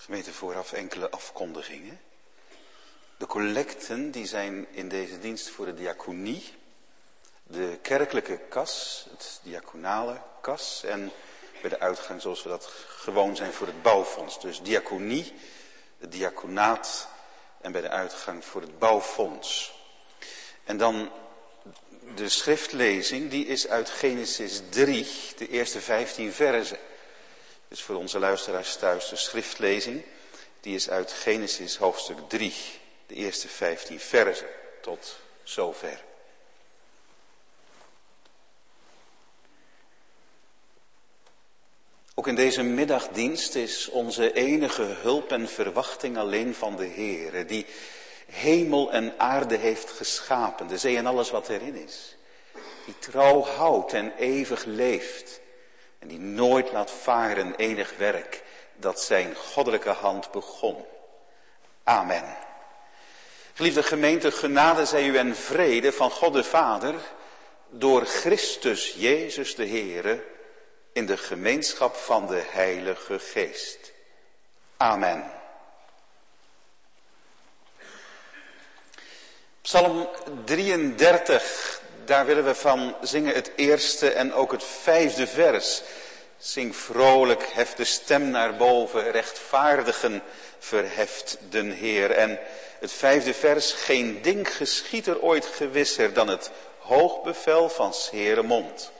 Gemeente, vooraf enkele afkondigingen. De collecten die zijn in deze dienst voor de diaconie, de kerkelijke kas, het diaconale kas en bij de uitgang zoals we dat gewoon zijn voor het bouwfonds. Dus diaconie, het diaconaat en bij de uitgang voor het bouwfonds. En dan de schriftlezing, die is uit Genesis 3, de eerste 15 verzen. Dus voor onze luisteraars thuis de schriftlezing, die is uit Genesis hoofdstuk 3, de eerste 15 verzen tot zover. Ook in deze middagdienst is onze enige hulp en verwachting alleen van de Heere, die hemel en aarde heeft geschapen, de zee en alles wat erin is. Die trouw houdt en eeuwig leeft en die nooit laat varen enig werk dat zijn goddelijke hand begon. Amen. Geliefde gemeente, genade zij u en vrede van God de Vader door Christus Jezus de Heere in de gemeenschap van de Heilige Geest. Amen. Psalm 33, daar willen we van zingen het eerste en ook het 5e vers. Zing vrolijk, hef de stem naar boven, rechtvaardigen verheft den Heer. En het 5e vers, geen ding geschiedt er ooit gewisser dan het hoogbevel van 's Heere mond.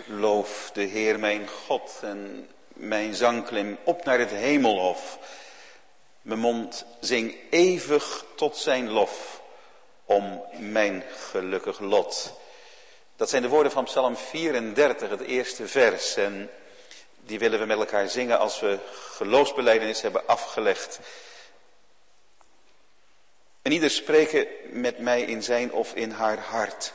loof de Heer mijn God en mijn zang klim op naar het hemelhof. Mijn mond zing eeuwig tot zijn lof om mijn gelukkig lot. Dat zijn de woorden van Psalm 34, het eerste vers. En die willen we met elkaar zingen als we geloofsbelijdenis hebben afgelegd. En ieder spreken met mij in zijn of in haar hart.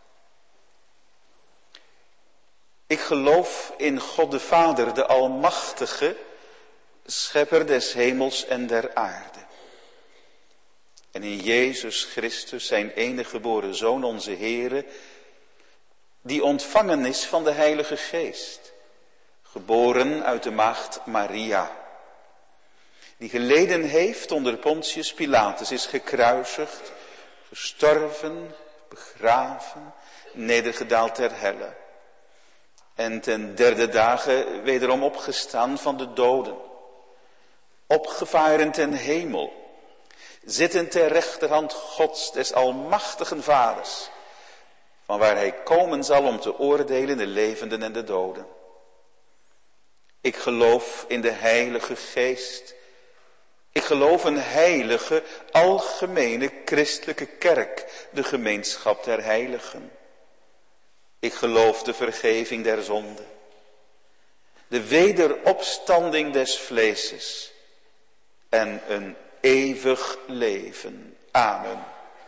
Ik geloof in God de Vader, de Almachtige, Schepper des hemels en der aarde. En in Jezus Christus, zijn enige geboren Zoon, onze Heere, die ontvangen is van de Heilige Geest, geboren uit de maagd Maria, die geleden heeft onder Pontius Pilatus, is gekruisigd, gestorven, begraven, nedergedaald ter helle. En ten derde dagen wederom opgestaan van de doden, opgevaren ten hemel, zittend ter rechterhand Gods, des almachtigen Vaders, van waar hij komen zal om te oordelen de levenden en de doden. Ik geloof in de Heilige Geest. Ik geloof een heilige, algemene christelijke kerk, de gemeenschap der heiligen. Ik geloof de vergeving der zonden, de wederopstanding des vleeses en een eeuwig leven. Amen.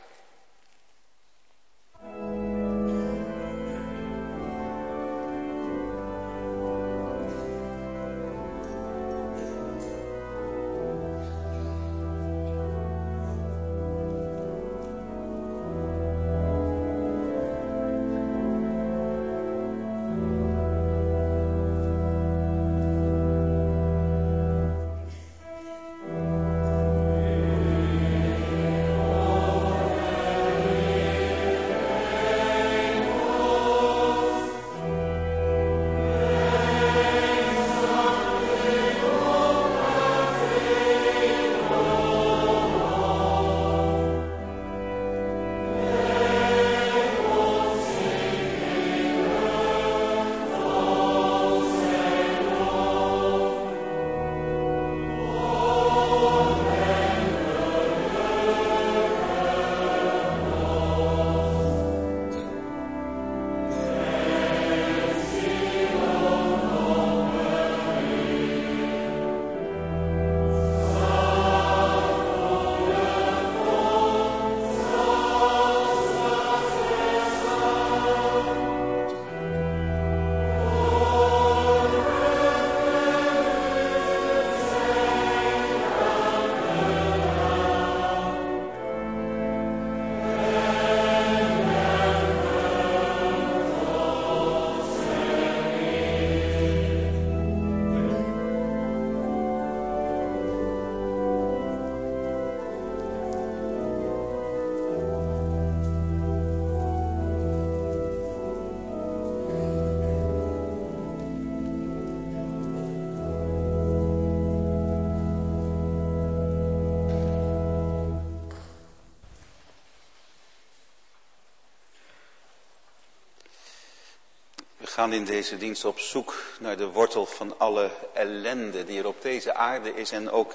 We gaan in deze dienst op zoek naar de wortel van alle ellende die er op deze aarde is en ook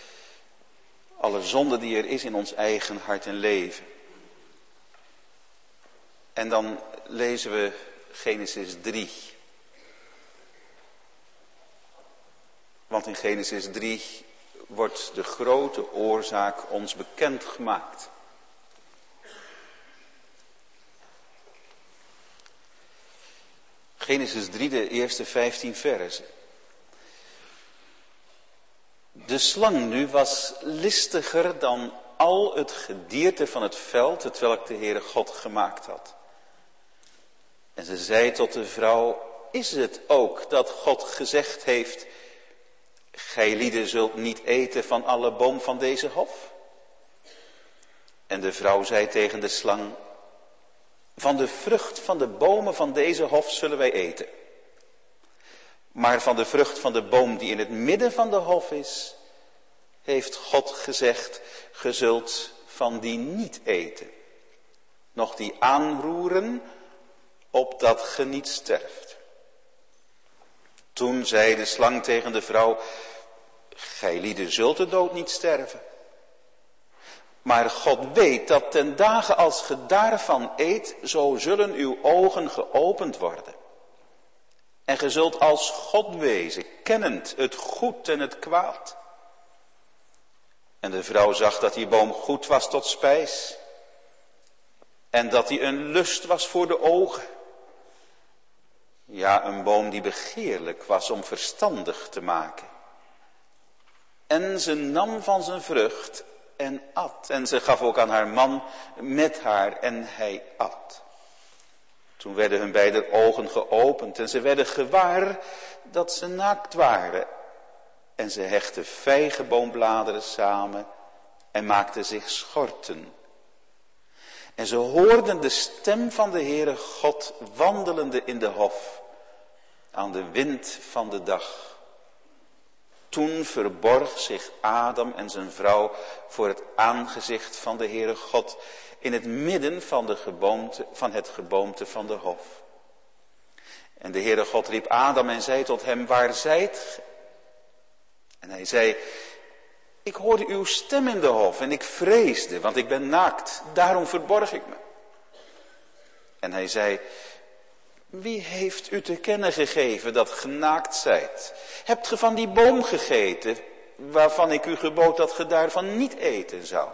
alle zonde die er is in ons eigen hart en leven. En dan lezen we Genesis 3. Want in Genesis 3 wordt de grote oorzaak ons bekendgemaakt. Genesis 3, de eerste 15 versen. De slang nu was listiger dan al het gedierte van het veld, hetwelk de Heere God gemaakt had. En ze zei tot de vrouw, is het ook dat God gezegd heeft, gij lieden zult niet eten van alle boom van deze hof? En de vrouw zei tegen de slang, van de vrucht van de bomen van deze hof zullen wij eten. Maar van de vrucht van de boom die in het midden van de hof is, heeft God gezegd, ge zult van die niet eten. Nog die aanroeren, opdat ge niet sterft. Toen zei de slang tegen de vrouw, gijlieden zult de dood niet sterven. Maar God weet dat ten dagen als ge daarvan eet, zo zullen uw ogen geopend worden. En ge zult als God wezen, kennend het goed en het kwaad. En de vrouw zag dat die boom goed was tot spijs. En dat hij een lust was voor de ogen. Ja, een boom die begeerlijk was om verstandig te maken. En ze nam van zijn vrucht en at. En ze gaf ook aan haar man met haar en hij at. Toen werden hun beider ogen geopend en ze werden gewaar dat ze naakt waren. En ze hechtten vijgenboombladeren samen en maakten zich schorten. En ze hoorden de stem van de Heere God wandelende in de hof aan de wind van de dag. Toen verborg zich Adam en zijn vrouw voor het aangezicht van de Heere God in het midden van het geboomte van de hof. En de Heere God riep Adam en zei tot hem, waar zijt ge? En hij zei, ik hoorde uw stem in de hof en ik vreesde, want ik ben naakt, daarom verborg ik me. En hij zei, wie heeft u te kennen gegeven dat ge naakt zijt? Hebt ge van die boom gegeten, waarvan ik u gebood dat ge daarvan niet eten zou?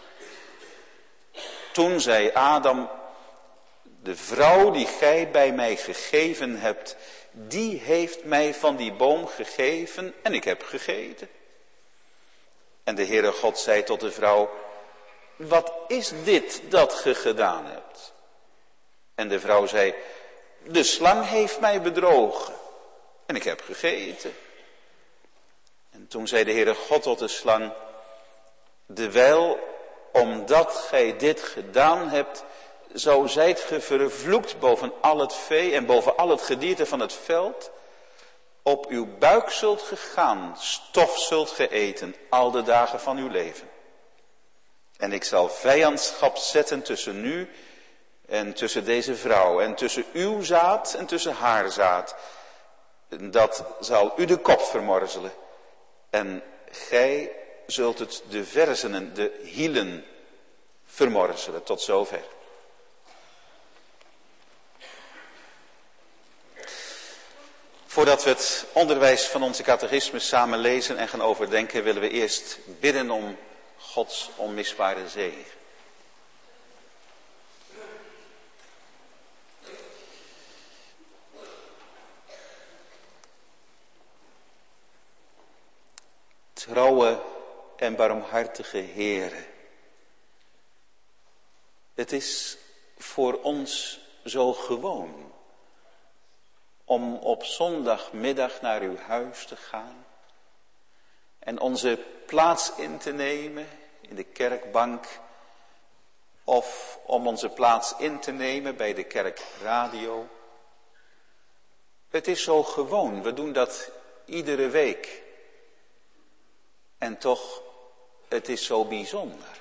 Toen zei Adam, de vrouw die gij bij mij gegeven hebt, die heeft mij van die boom gegeven en ik heb gegeten. En de Heere God zei tot de vrouw, wat is dit dat ge gedaan hebt? En de vrouw zei, de slang heeft mij bedrogen en ik heb gegeten. En toen zei de Heere God tot de slang, dewijl omdat gij dit gedaan hebt, zo zijt ge vervloekt boven al het vee en boven al het gedierte van het veld. Op uw buik zult ge gaan, stof zult ge eten, al de dagen van uw leven. En ik zal vijandschap zetten tussen u en tussen deze vrouw, en tussen uw zaad en tussen haar zaad. Dat zal u de kop vermorzelen. En gij zult het de verzenen, de hielen vermorzelen. Tot zover. Voordat we het onderwijs van onze catechismus samen lezen en gaan overdenken, willen we eerst bidden om Gods onmisbare zegen. Trouwe en barmhartige Heere, het is voor ons zo gewoon om op zondagmiddag naar uw huis te gaan en onze plaats in te nemen in de kerkbank of om onze plaats in te nemen bij de kerkradio. Het is zo gewoon, we doen dat iedere week. En toch, het is zo bijzonder.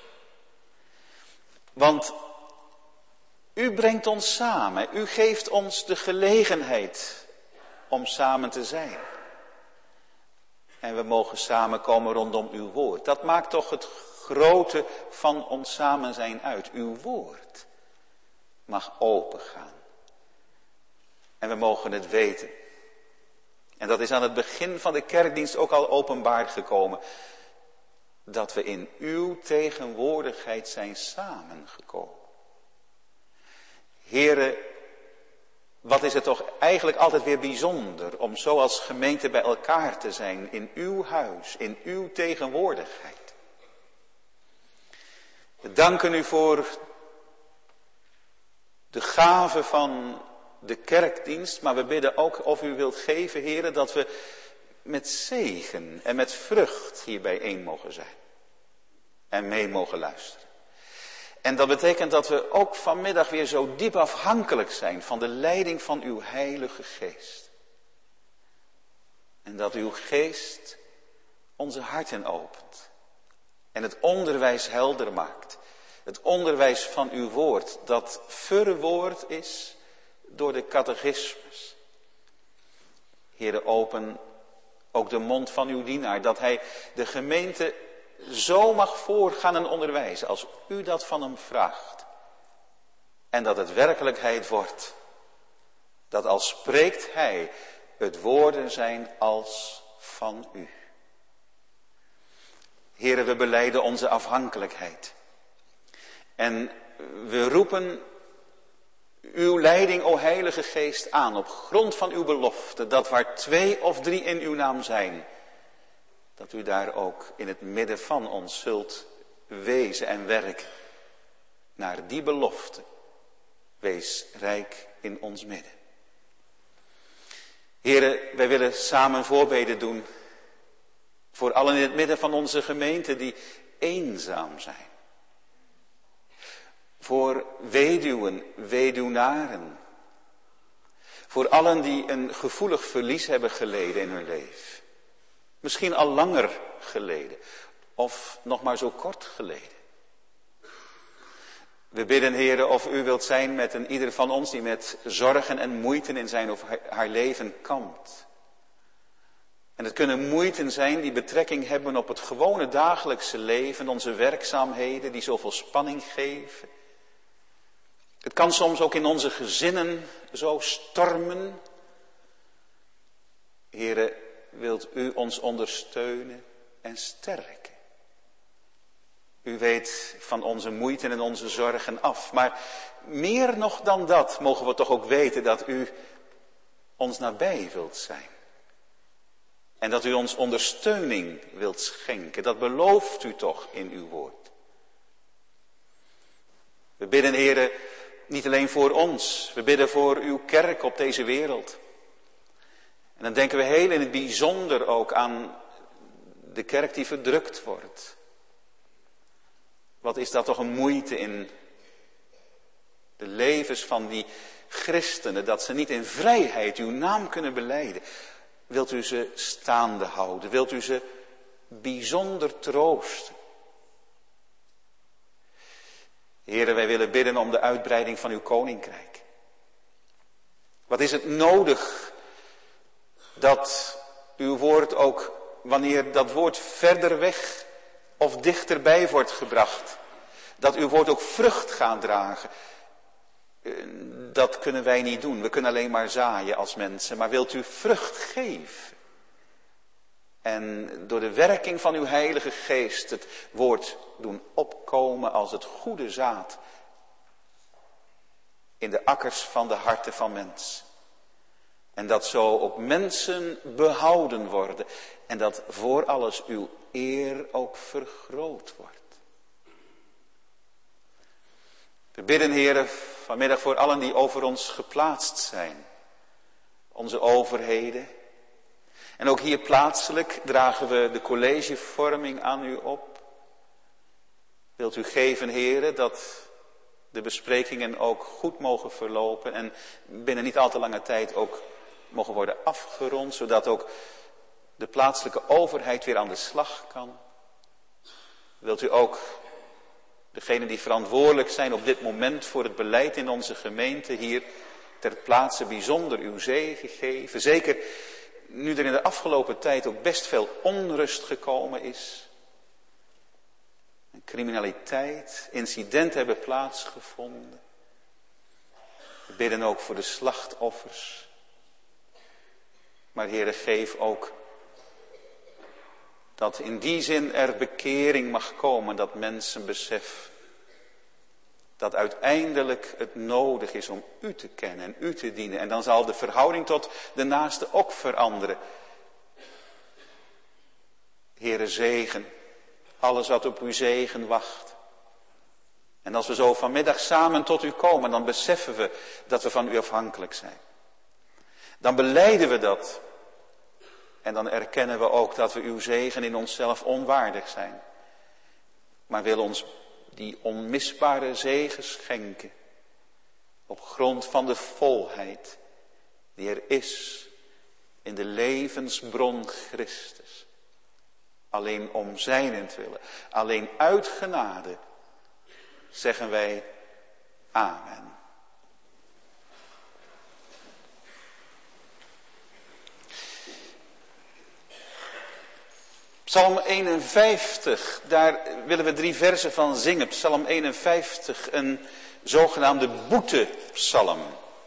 Want u brengt ons samen. U geeft ons de gelegenheid om samen te zijn. En we mogen samenkomen rondom uw woord. Dat maakt toch het grote van ons samen zijn uit. Uw woord mag opengaan. En we mogen het weten. En dat is aan het begin van de kerkdienst ook al openbaar gekomen. Dat we in uw tegenwoordigheid zijn samengekomen. Here, wat is het toch eigenlijk altijd weer bijzonder om zo als gemeente bij elkaar te zijn in uw huis, in uw tegenwoordigheid. We danken u voor de gave van de kerkdienst, maar we bidden ook of u wilt geven, Heere, dat we met zegen en met vrucht hier bijeen mogen zijn. En mee mogen luisteren. En dat betekent dat we ook vanmiddag weer zo diep afhankelijk zijn van de leiding van uw Heilige Geest. En dat uw Geest onze harten opent. En het onderwijs helder maakt. Het onderwijs van uw woord, dat verwoord is door de catechismus. Heere, open ook de mond van uw dienaar, dat hij de gemeente zo mag voorgaan en onderwijzen als u dat van hem vraagt. En dat het werkelijkheid wordt, dat als spreekt hij, het woorden zijn als van u. Heere, we belijden onze afhankelijkheid. En we roepen uw leiding, o Heilige Geest, aan op grond van uw belofte, dat waar 2 of 3 in uw naam zijn, dat u daar ook in het midden van ons zult wezen en werken. Naar die belofte, wees rijk in ons midden. Heren, wij willen samen voorbeden doen voor allen in het midden van onze gemeente die eenzaam zijn. Voor weduwen, weduwnaren. Voor allen die een gevoelig verlies hebben geleden in hun leven. Misschien al langer geleden. Of nog maar zo kort geleden. We bidden, Heere, of u wilt zijn met een ieder van ons die met zorgen en moeiten in zijn of haar leven kampt. En het kunnen moeiten zijn die betrekking hebben op het gewone dagelijkse leven, onze werkzaamheden die zoveel spanning geven. Het kan soms ook in onze gezinnen zo stormen. Heere, wilt u ons ondersteunen en sterken? U weet van onze moeiten en onze zorgen af. Maar meer nog dan dat mogen we toch ook weten dat u ons nabij wilt zijn. En dat u ons ondersteuning wilt schenken. Dat belooft u toch in uw woord. We bidden, Heere, niet alleen voor ons. We bidden voor uw kerk op deze wereld. En dan denken we heel in het bijzonder ook aan de kerk die verdrukt wordt. Wat is dat toch een moeite in de levens van die christenen, dat ze niet in vrijheid uw naam kunnen belijden. Wilt u ze staande houden? Wilt u ze bijzonder troosten? Heren, wij willen bidden om de uitbreiding van uw koninkrijk. Wat is het nodig dat uw woord ook, wanneer dat woord verder weg of dichterbij wordt gebracht, dat uw woord ook vrucht gaat dragen. Dat kunnen wij niet doen. We kunnen alleen maar zaaien als mensen. Maar wilt u vrucht geven? En door de werking van uw Heilige Geest het woord doen opkomen als het goede zaad in de akkers van de harten van mensen. En dat zo ook mensen behouden worden. En dat voor alles uw eer ook vergroot wordt. We bidden, Heere, vanmiddag voor allen die over ons geplaatst zijn. Onze overheden. En ook hier plaatselijk dragen we de collegevorming aan u op. Wilt u geven, Heere, dat de besprekingen ook goed mogen verlopen. En binnen niet al te lange tijd ook mogen worden afgerond. Zodat ook de plaatselijke overheid weer aan de slag kan. Wilt u ook degenen die verantwoordelijk zijn op dit moment voor het beleid in onze gemeente hier ter plaatse bijzonder uw zegen geven. Zeker nu er in de afgelopen tijd ook best veel onrust gekomen is. En criminaliteit, incidenten hebben plaatsgevonden. We bidden ook voor de slachtoffers. Maar Heere, geef ook dat in die zin er bekering mag komen, dat mensen beseffen dat uiteindelijk het nodig is om u te kennen en u te dienen. En dan zal de verhouding tot de naaste ook veranderen. Heere, zegen alles wat op uw zegen wacht. En als we zo vanmiddag samen tot u komen, dan beseffen we dat we van u afhankelijk zijn. Dan belijden we dat. En dan erkennen we ook dat we uw zegen in onszelf onwaardig zijn. Maar wil ons die onmisbare zegen schenken. Op grond van de volheid die er is in de levensbron Christus. Alleen om zijnentwille, alleen uit genade zeggen wij amen. Psalm 51, daar willen we 3 versen van zingen. Psalm 51, een zogenaamde boetepsalm.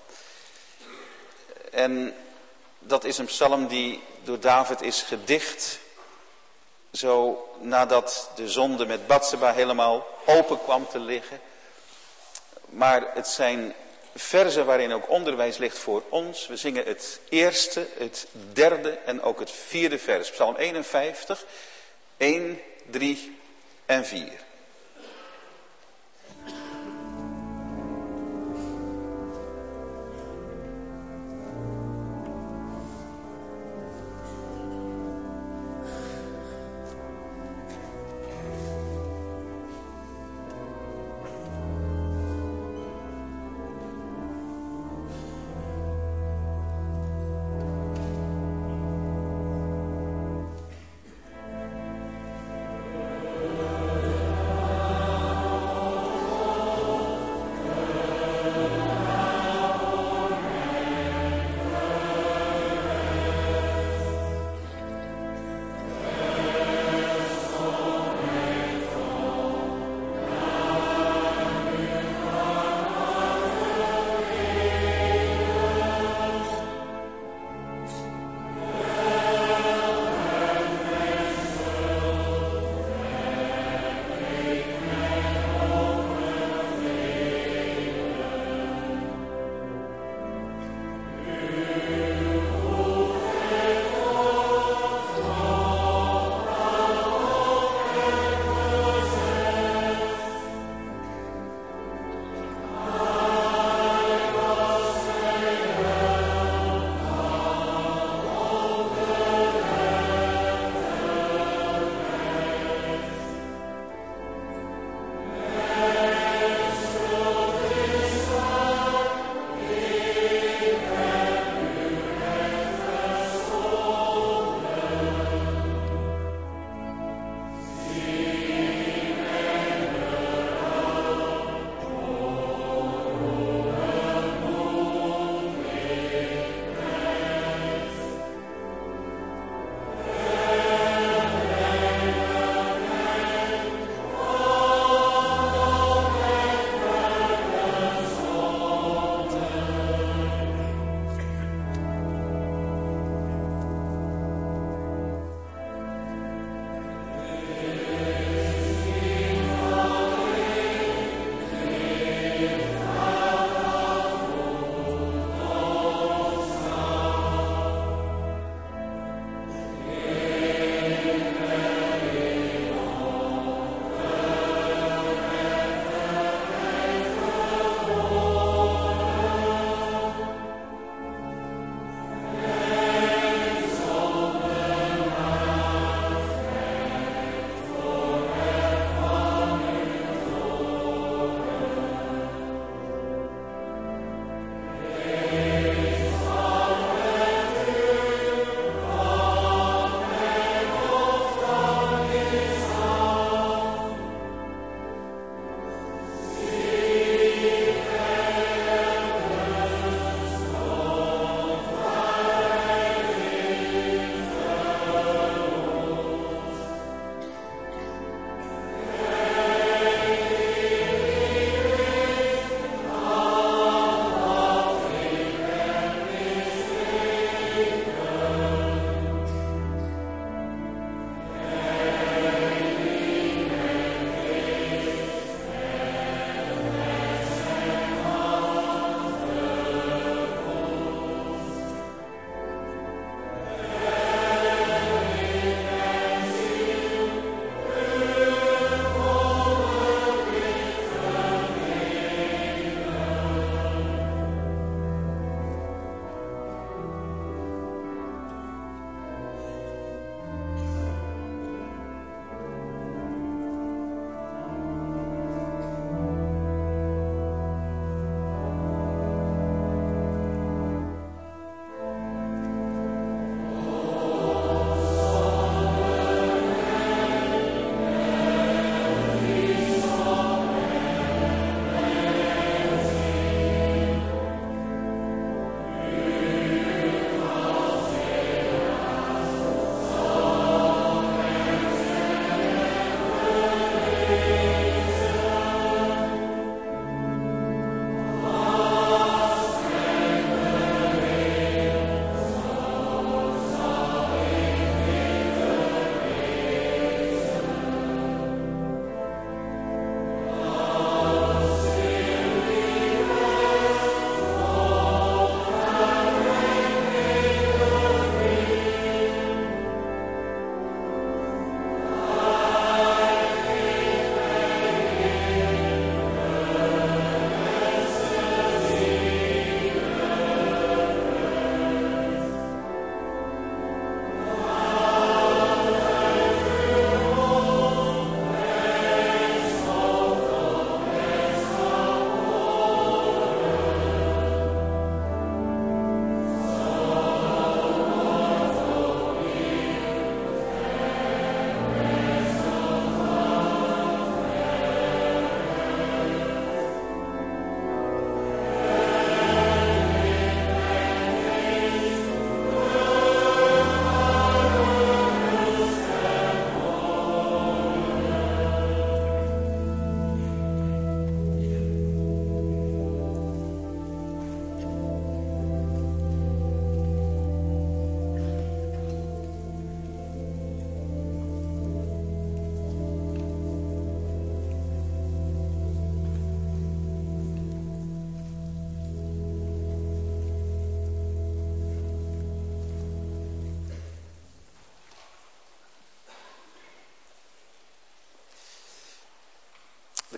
En dat is een psalm die door David is gedicht. Zo nadat de zonde met Batseba helemaal open kwam te liggen. Maar het zijn verzen waarin ook onderwijs ligt voor ons. We zingen het eerste, het derde en ook het vierde vers. Psalm 51, 1, 3 en 4.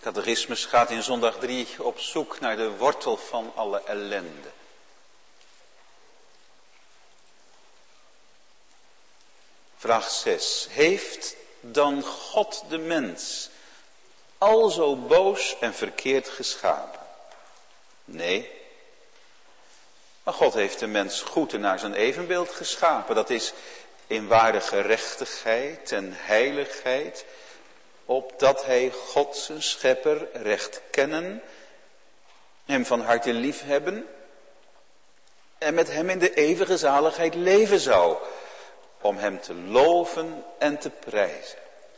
Catechismus gaat in zondag 3 op zoek naar de wortel van alle ellende. Vraag 6. Heeft dan God de mens al zo boos en verkeerd geschapen? Nee. Maar God heeft de mens goed en naar zijn evenbeeld geschapen. Dat is in ware gerechtigheid en heiligheid, opdat hij God zijn schepper recht kennen, hem van harte lief hebben en met hem in de eeuwige zaligheid leven zou, om hem te loven en te prijzen.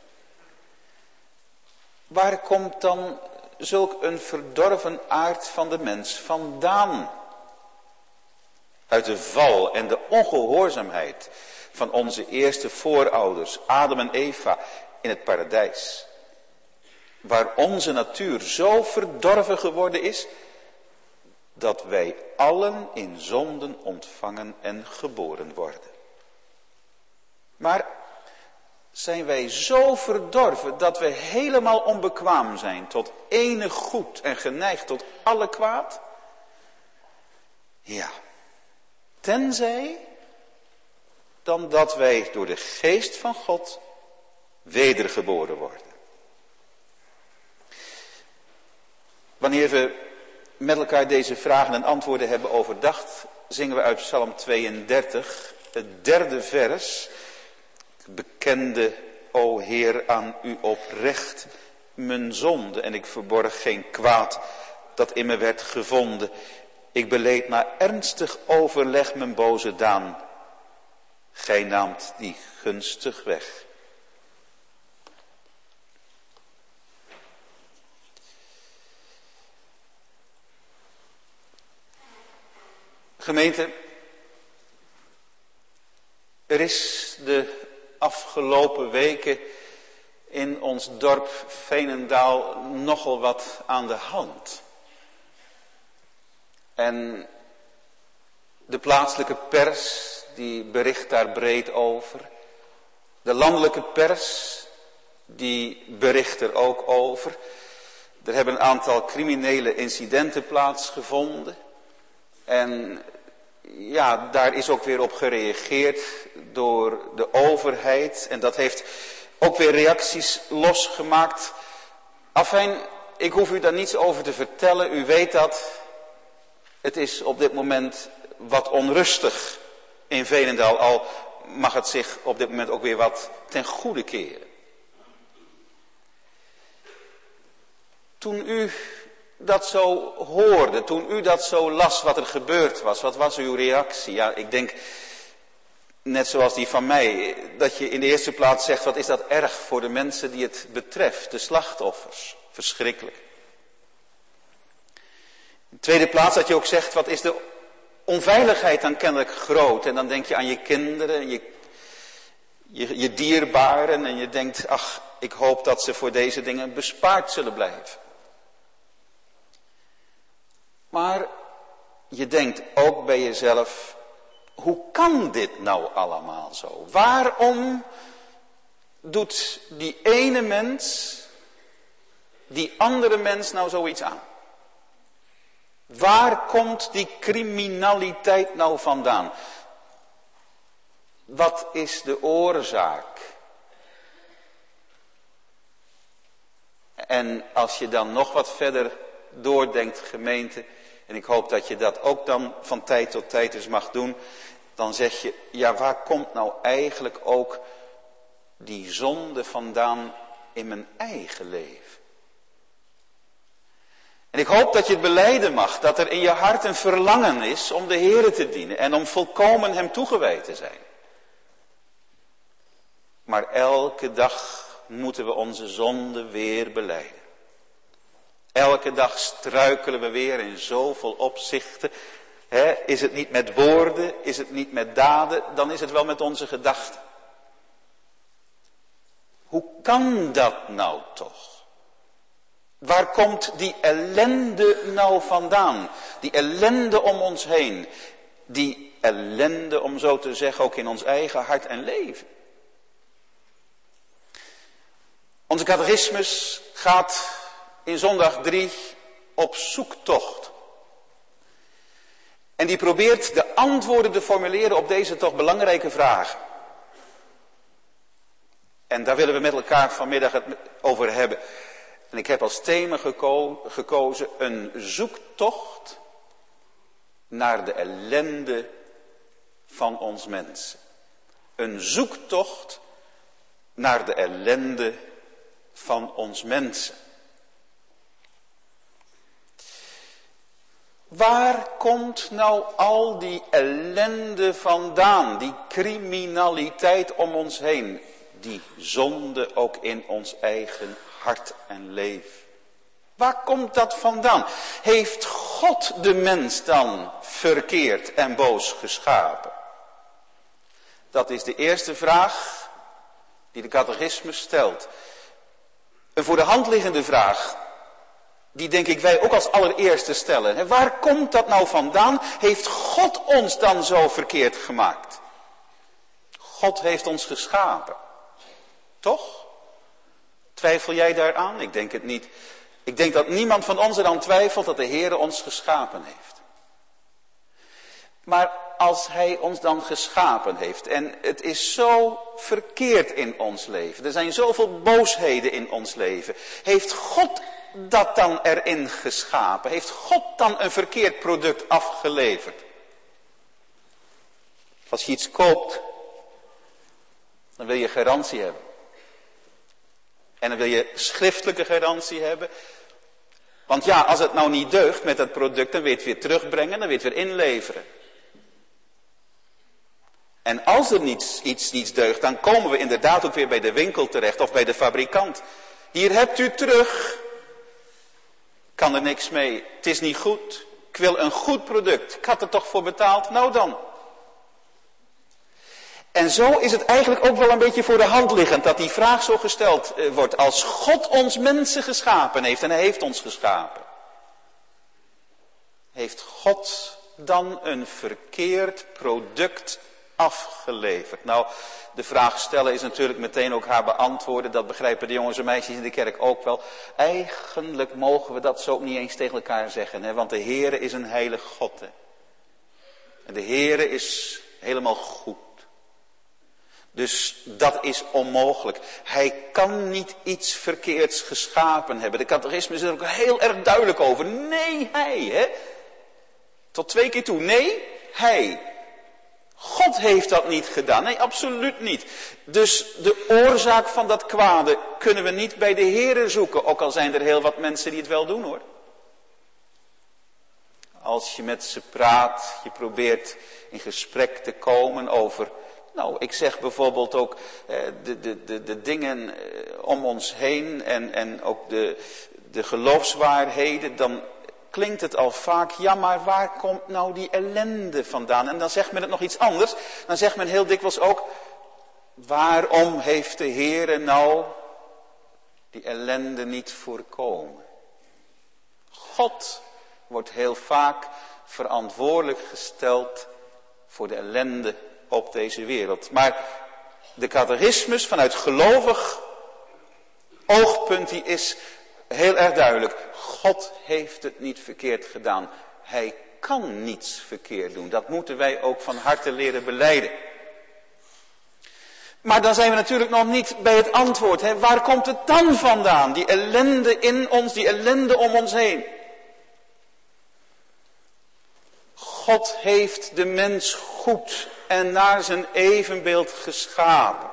Waar komt dan zulk een verdorven aard van de mens vandaan? Uit de val en de ongehoorzaamheid van onze eerste voorouders, Adam en Eva, in het paradijs. Waar onze natuur zo verdorven geworden is, dat wij allen in zonden ontvangen en geboren worden. Maar zijn wij zo verdorven dat we helemaal onbekwaam zijn tot enig goed en geneigd tot alle kwaad? Ja, tenzij dan dat wij door de geest van God wedergeboren worden. Wanneer we met elkaar deze vragen en antwoorden hebben overdacht, zingen we uit Psalm 32, het 3e vers. Bekende, o Heer, aan u oprecht mijn zonde, en ik verborg geen kwaad dat in me werd gevonden. Ik beleed na ernstig overleg mijn boze daan. Gij naamt die gunstig weg. Gemeente, er is de afgelopen weken in ons dorp Veenendaal nogal wat aan de hand. En de plaatselijke pers die bericht daar breed over. De landelijke pers die bericht er ook over. Er hebben een aantal criminele incidenten plaatsgevonden. En ja, daar is ook weer op gereageerd door de overheid. En dat heeft ook weer reacties losgemaakt. Afijn, ik hoef u daar niets over te vertellen. U weet dat. Het is op dit moment wat onrustig in Veenendaal. Al mag het zich op dit moment ook weer wat ten goede keren. Toen u dat zo hoorde, toen u dat zo las wat er gebeurd was, wat was uw reactie? Ja, ik denk, net zoals die van mij, dat je in de eerste plaats zegt, wat is dat erg voor de mensen die het betreft, de slachtoffers. Verschrikkelijk. In de tweede plaats dat je ook zegt, wat is de onveiligheid dan kennelijk groot. En dan denk je aan je kinderen, je dierbaren en je denkt, ach, ik hoop dat ze voor deze dingen bespaard zullen blijven. Maar je denkt ook bij jezelf, hoe kan dit nou allemaal zo? Waarom doet die ene mens, die andere mens nou zoiets aan? Waar komt die criminaliteit nou vandaan? Wat is de oorzaak? En als je dan nog wat verder doordenkt, gemeente, en ik hoop dat je dat ook dan van tijd tot tijd eens mag doen, dan zeg je, ja, waar komt nou eigenlijk ook die zonde vandaan in mijn eigen leven? En ik hoop dat je het belijden mag, dat er in je hart een verlangen is om de Heere te dienen en om volkomen hem toegewijd te zijn. Maar elke dag moeten we onze zonde weer belijden. Elke dag struikelen we weer in zoveel opzichten. Is het niet met woorden, is het niet met daden, dan is het wel met onze gedachten. Hoe kan dat nou toch? Waar komt die ellende nou vandaan? Die ellende om ons heen. Die ellende, om zo te zeggen, ook in ons eigen hart en leven. Onze catechismus gaat in zondag 3 op zoektocht. En die probeert de antwoorden te formuleren op deze toch belangrijke vragen. En daar willen we met elkaar vanmiddag het over hebben. En ik heb als thema gekozen een zoektocht naar de ellende van ons mensen. Een zoektocht naar de ellende van ons mensen. Waar komt nou al die ellende vandaan? Die criminaliteit om ons heen. Die zonde ook in ons eigen hart en leven. Waar komt dat vandaan? Heeft God de mens dan verkeerd en boos geschapen? Dat is de eerste vraag die de catechismus stelt. Een voor de hand liggende vraag, die denk ik wij ook als allereerste stellen. Waar komt dat nou vandaan? Heeft God ons dan zo verkeerd gemaakt? God heeft ons geschapen. Toch? Twijfel jij daaraan? Ik denk het niet. Ik denk dat niemand van ons eraan twijfelt dat de Heere ons geschapen heeft. Maar als Hij ons dan geschapen heeft en het is zo verkeerd in ons leven. Er zijn zoveel boosheden in ons leven. Heeft God dat dan erin geschapen? Heeft God dan een verkeerd product afgeleverd? Als je iets koopt, dan wil je garantie hebben. En dan wil je schriftelijke garantie hebben. Want ja, als het nou niet deugt met dat product, dan wil je het weer terugbrengen, dan wil je het weer inleveren. En als er niets deugt, dan komen we inderdaad ook weer bij de winkel terecht of bij de fabrikant. Hier hebt u terug. Kan er niks mee. Het is niet goed. Ik wil een goed product. Ik had er toch voor betaald. Nou dan. En zo is het eigenlijk ook wel een beetje voor de hand liggend dat die vraag zo gesteld wordt. Als God ons mensen geschapen heeft en Hij heeft ons geschapen. Heeft God dan een verkeerd product afgeleverd? Nou, de vraag stellen is natuurlijk meteen ook haar beantwoorden. Dat begrijpen de jongens en meisjes in de kerk ook wel. Eigenlijk mogen we dat zo ook niet eens tegen elkaar zeggen. Hè? Want de Heere is een heilig God. Hè? En de Heere is helemaal goed. Dus dat is onmogelijk. Hij kan niet iets verkeerds geschapen hebben. De catechismus is er ook heel erg duidelijk over. Nee, Hij. Hè? Tot 2 keer toe. Nee, Hij. God heeft dat niet gedaan. Nee, absoluut niet. Dus de oorzaak van dat kwade kunnen we niet bij de Heere zoeken. Ook al zijn er heel wat mensen die het wel doen hoor. Als je met ze praat, je probeert in gesprek te komen over... Nou, ik zeg bijvoorbeeld ook de dingen om ons heen en ook de geloofswaarheden, dan klinkt het al vaak, ja maar waar komt nou die ellende vandaan? En dan zegt men het nog iets anders, dan zegt men heel dikwijls ook, waarom heeft de Heere nou die ellende niet voorkomen? God wordt heel vaak verantwoordelijk gesteld voor de ellende op deze wereld. Maar de catechismus vanuit gelovig oogpunt die is heel erg duidelijk. God heeft het niet verkeerd gedaan. Hij kan niets verkeerd doen. Dat moeten wij ook van harte leren belijden. Maar dan zijn we natuurlijk nog niet bij het antwoord. Hè? Waar komt het dan vandaan? Die ellende in ons, die ellende om ons heen. God heeft de mens goed en naar zijn evenbeeld geschapen.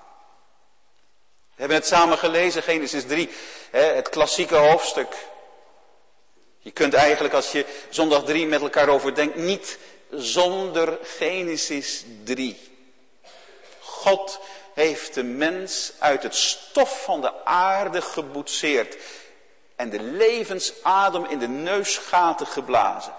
We hebben het samen gelezen, Genesis 3, het klassieke hoofdstuk. Je kunt eigenlijk, als je zondag 3 met elkaar overdenkt, niet zonder Genesis 3. God heeft de mens uit het stof van de aarde geboetseerd en de levensadem in de neusgaten geblazen.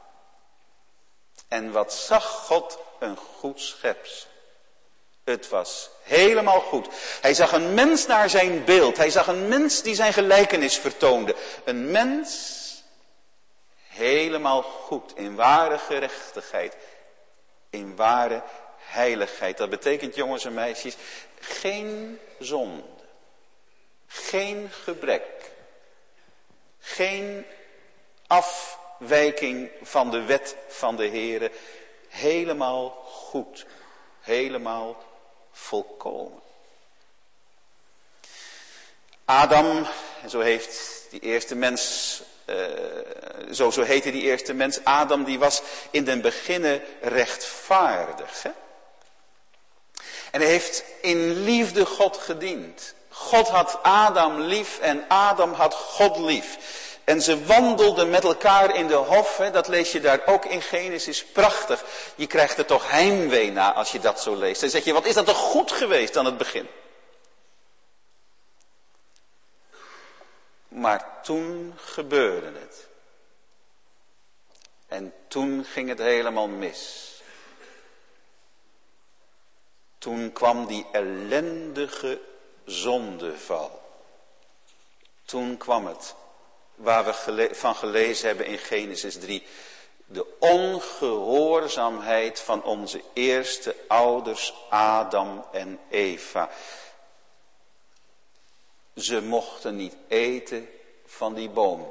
En wat zag God? Een goed schepsel. Het was helemaal goed. Hij zag een mens naar zijn beeld. Hij zag een mens die zijn gelijkenis vertoonde. Een mens helemaal goed. In ware gerechtigheid. In ware heiligheid. Dat betekent, jongens en meisjes, geen zonde. Geen gebrek. Geen afwijking van de wet van de Heere. Helemaal goed. Helemaal volkomen. Adam, en zo heeft die eerste mens, zo heette die eerste mens, Adam, die was in den beginne rechtvaardig. Hè? En hij heeft in liefde God gediend. God had Adam lief en Adam had God lief. En ze wandelden met elkaar in de hof. Hè? Dat lees je daar ook in Genesis. Prachtig. Je krijgt er toch heimwee na als je dat zo leest. Dan zeg je, wat is dat toch goed geweest aan het begin. Maar toen gebeurde het. En toen ging het helemaal mis. Toen kwam die ellendige zondeval. Toen kwam het, waar we van gelezen hebben in Genesis 3. De ongehoorzaamheid van onze eerste ouders Adam en Eva. Ze mochten niet eten van die boom.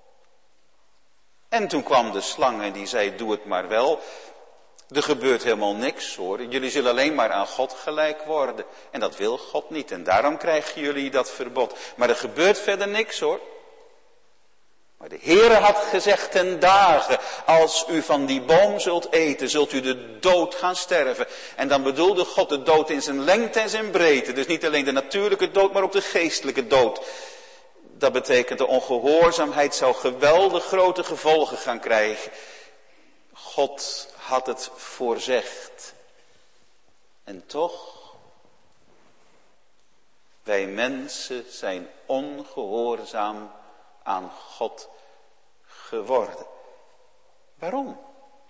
En toen kwam de slang en die zei, doe het maar wel. Er gebeurt helemaal niks hoor. Jullie zullen alleen maar aan God gelijk worden. En dat wil God niet. En daarom krijgen jullie dat verbod. Maar er gebeurt verder niks hoor. Maar de Heere had gezegd ten dagen, als u van die boom zult eten, zult u de dood gaan sterven. En dan bedoelde God de dood in zijn lengte en zijn breedte. Dus niet alleen de natuurlijke dood, maar ook de geestelijke dood. Dat betekent de ongehoorzaamheid zou geweldig grote gevolgen gaan krijgen. God had het voorzegd. En toch, wij mensen zijn ongehoorzaam aan God geworden. Waarom?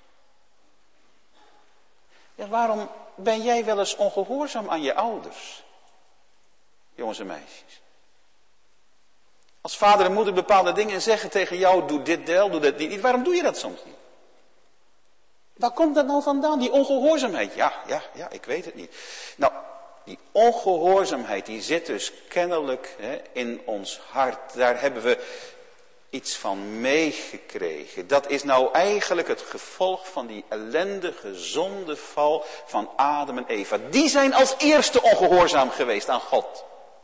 Ja, waarom ben jij wel eens ongehoorzaam aan je ouders? Jongens en meisjes. Als vader en moeder bepaalde dingen zeggen tegen jou, doe dit wel, doe dat niet. Waarom doe je dat soms niet? Waar komt dat nou vandaan, die ongehoorzaamheid? Ja, ik weet het niet. Nou, die ongehoorzaamheid die zit dus kennelijk in ons hart. Daar hebben we iets van meegekregen. Dat is nou eigenlijk het gevolg van die ellendige zondeval van Adam en Eva. Die zijn als eerste ongehoorzaam geweest aan God.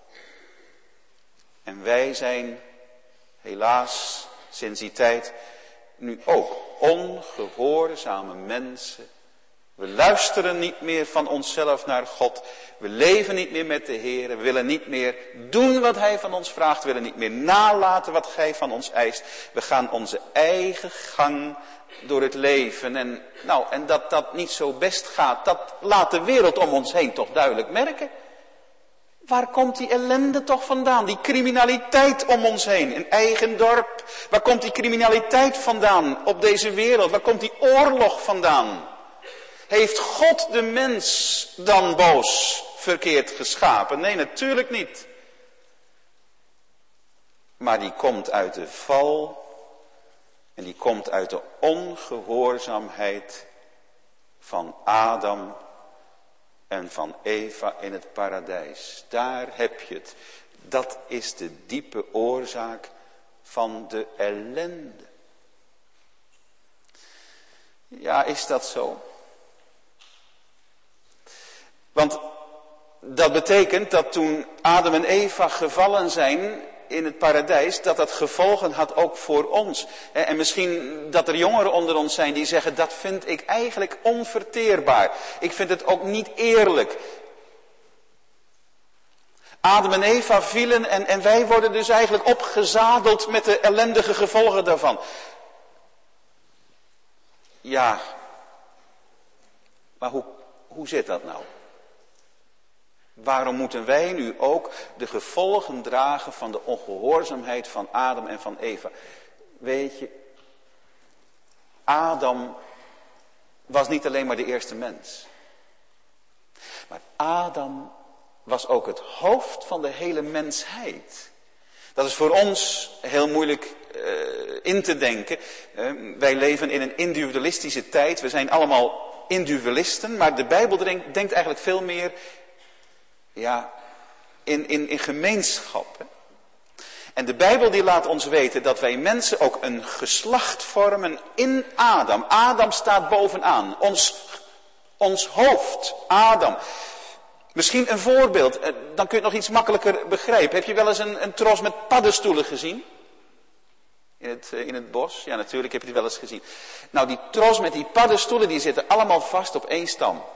En wij zijn helaas sinds die tijd nu ook ongehoorzame mensen. We luisteren niet meer van onszelf naar God. We leven niet meer met de Heer. We willen niet meer doen wat Hij van ons vraagt. We willen niet meer nalaten wat Hij van ons eist. We gaan onze eigen gang door het leven. En dat dat niet zo best gaat, dat laat de wereld om ons heen toch duidelijk merken. Waar komt die ellende toch vandaan? Die criminaliteit om ons heen. Een eigen dorp. Waar komt die criminaliteit vandaan op deze wereld? Waar komt die oorlog vandaan? Heeft God de mens dan boos verkeerd geschapen? Nee, natuurlijk niet. Maar die komt uit de val. En die komt uit de ongehoorzaamheid van Adam en van Eva in het paradijs. Daar heb je het. Dat is de diepe oorzaak van de ellende. Ja, is dat zo? Want dat betekent dat toen Adam en Eva gevallen zijn in het paradijs, dat dat gevolgen had ook voor ons. En misschien dat er jongeren onder ons zijn die zeggen, dat vind ik eigenlijk onverteerbaar. Ik vind het ook niet eerlijk. Adam en Eva vielen en wij worden dus eigenlijk opgezadeld met de ellendige gevolgen daarvan. Ja, maar hoe zit dat nou? Waarom moeten wij nu ook de gevolgen dragen van de ongehoorzaamheid van Adam en van Eva? Weet je, Adam was niet alleen maar de eerste mens. Maar Adam was ook het hoofd van de hele mensheid. Dat is voor ons heel moeilijk in te denken. Wij leven in een individualistische tijd. We zijn allemaal individualisten. Maar de Bijbel denkt eigenlijk veel meer in gemeenschap. En de Bijbel die laat ons weten dat wij mensen ook een geslacht vormen in Adam. Adam staat bovenaan. Ons hoofd, Adam. Misschien een voorbeeld, dan kun je het nog iets makkelijker begrijpen. Heb je wel eens een tros met paddenstoelen gezien? In het bos? Ja, natuurlijk heb je die wel eens gezien. Nou, die tros met die paddenstoelen, die zitten allemaal vast op één stam.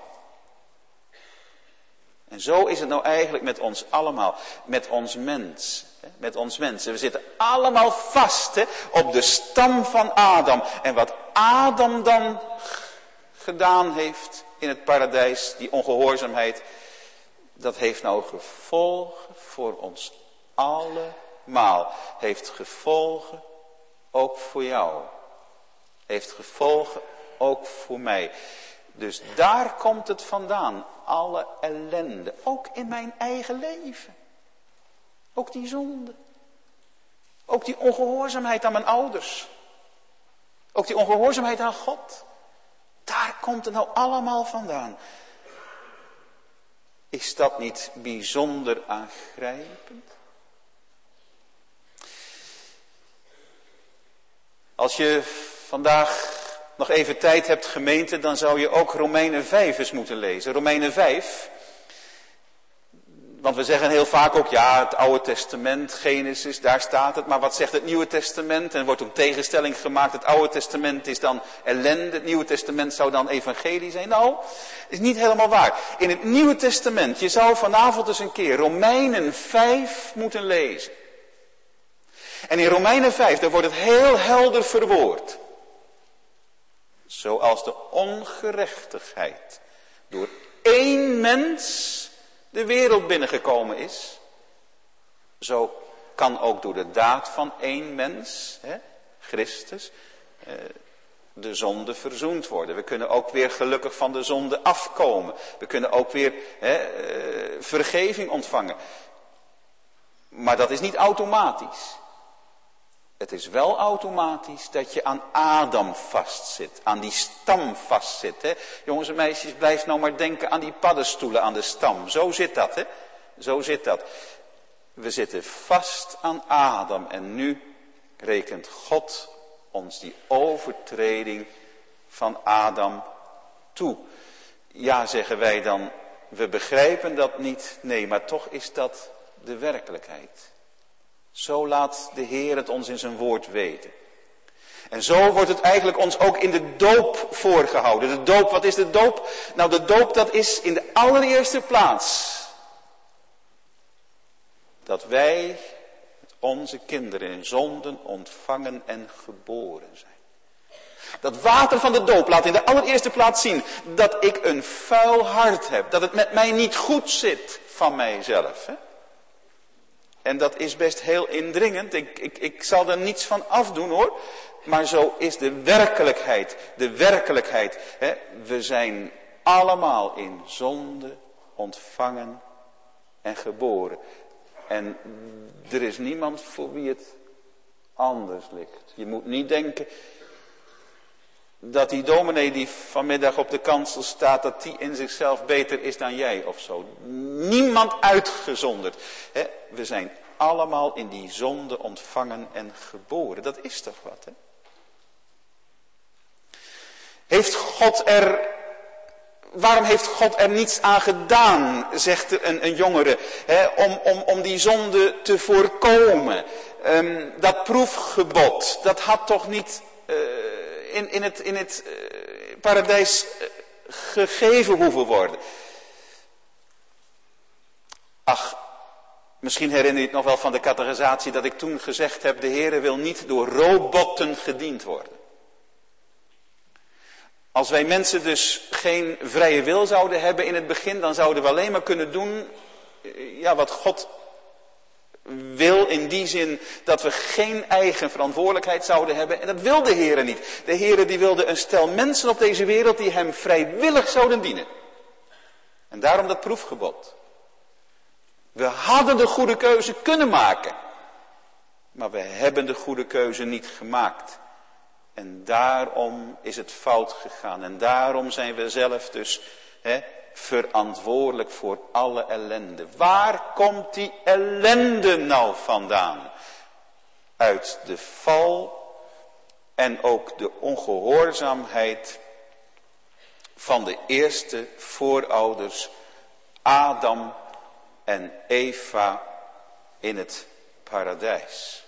En zo is het nou eigenlijk met ons allemaal. Met ons mens. Met ons mensen. We zitten allemaal vast op de stam van Adam. En wat Adam dan gedaan heeft in het paradijs, die ongehoorzaamheid, dat heeft nou gevolgen voor ons allemaal. Heeft gevolgen ook voor jou. Heeft gevolgen ook voor mij. Dus daar komt het vandaan. Alle ellende. Ook in mijn eigen leven. Ook die zonde. Ook die ongehoorzaamheid aan mijn ouders. Ook die ongehoorzaamheid aan God. Daar komt het nou allemaal vandaan. Is dat niet bijzonder aangrijpend? Als je vandaag nog even tijd hebt, gemeente, dan zou je ook Romeinen 5 eens moeten lezen. Romeinen 5. Want we zeggen heel vaak ook, ja, het Oude Testament, Genesis, daar staat het. Maar wat zegt het Nieuwe Testament? En er wordt een tegenstelling gemaakt. Het Oude Testament is dan ellende. Het Nieuwe Testament zou dan evangelie zijn. Nou, dat is niet helemaal waar. In het Nieuwe Testament, je zou vanavond eens een keer Romeinen 5 moeten lezen. En in Romeinen 5, daar wordt het heel helder verwoord. Zoals de ongerechtigheid door één mens de wereld binnengekomen is, zo kan ook door de daad van één mens, Christus, de zonde verzoend worden. We kunnen ook weer gelukkig van de zonde afkomen. We kunnen ook weer vergeving ontvangen. Maar dat is niet automatisch. Het is wel automatisch dat je aan Adam vastzit, aan die stam vastzit. Hè? Jongens en meisjes, blijf nou maar denken aan die paddenstoelen aan de stam. Zo zit dat, hè? Zo zit dat. We zitten vast aan Adam en nu rekent God ons die overtreding van Adam toe. Ja, zeggen wij dan, we begrijpen dat niet. Nee, maar toch is dat de werkelijkheid. Zo laat de Heer het ons in zijn woord weten. En zo wordt het eigenlijk ons ook in de doop voorgehouden. De doop, wat is de doop? Nou, de doop, dat is in de allereerste plaats dat wij onze kinderen in zonden ontvangen en geboren zijn. Dat water van de doop laat in de allereerste plaats zien dat ik een vuil hart heb. Dat het met mij niet goed zit van mijzelf. Hè? En dat is best heel indringend. Ik zal er niets van afdoen hoor. Maar zo is de werkelijkheid. De werkelijkheid. Hè? We zijn allemaal in zonde ontvangen en geboren. En er is niemand voor wie het anders ligt. Je moet niet denken dat die dominee die vanmiddag op de kansel staat, dat die in zichzelf beter is dan jij of zo. Niemand uitgezonderd. Hè? We zijn allemaal in die zonde ontvangen en geboren. Dat is toch wat, hè? Waarom heeft God er niets aan gedaan, zegt een jongere, hè, om die zonde te voorkomen? Dat proefgebod, dat had toch niet in het paradijs gegeven hoeven worden? Ach, misschien herinner je het nog wel van de catechisatie dat ik toen gezegd heb, de Heere wil niet door robotten gediend worden. Als wij mensen dus geen vrije wil zouden hebben in het begin, dan zouden we alleen maar kunnen doen wat God wil, in die zin dat we geen eigen verantwoordelijkheid zouden hebben. En dat wil de Heere niet. De Heere die wilde een stel mensen op deze wereld die hem vrijwillig zouden dienen. En daarom dat proefgebod. We hadden de goede keuze kunnen maken. Maar we hebben de goede keuze niet gemaakt. En daarom is het fout gegaan. En daarom zijn we zelf dus verantwoordelijk voor alle ellende. Waar komt die ellende nou vandaan? uit de val en ook de ongehoorzaamheid van de eerste voorouders Adam en Eva in het paradijs.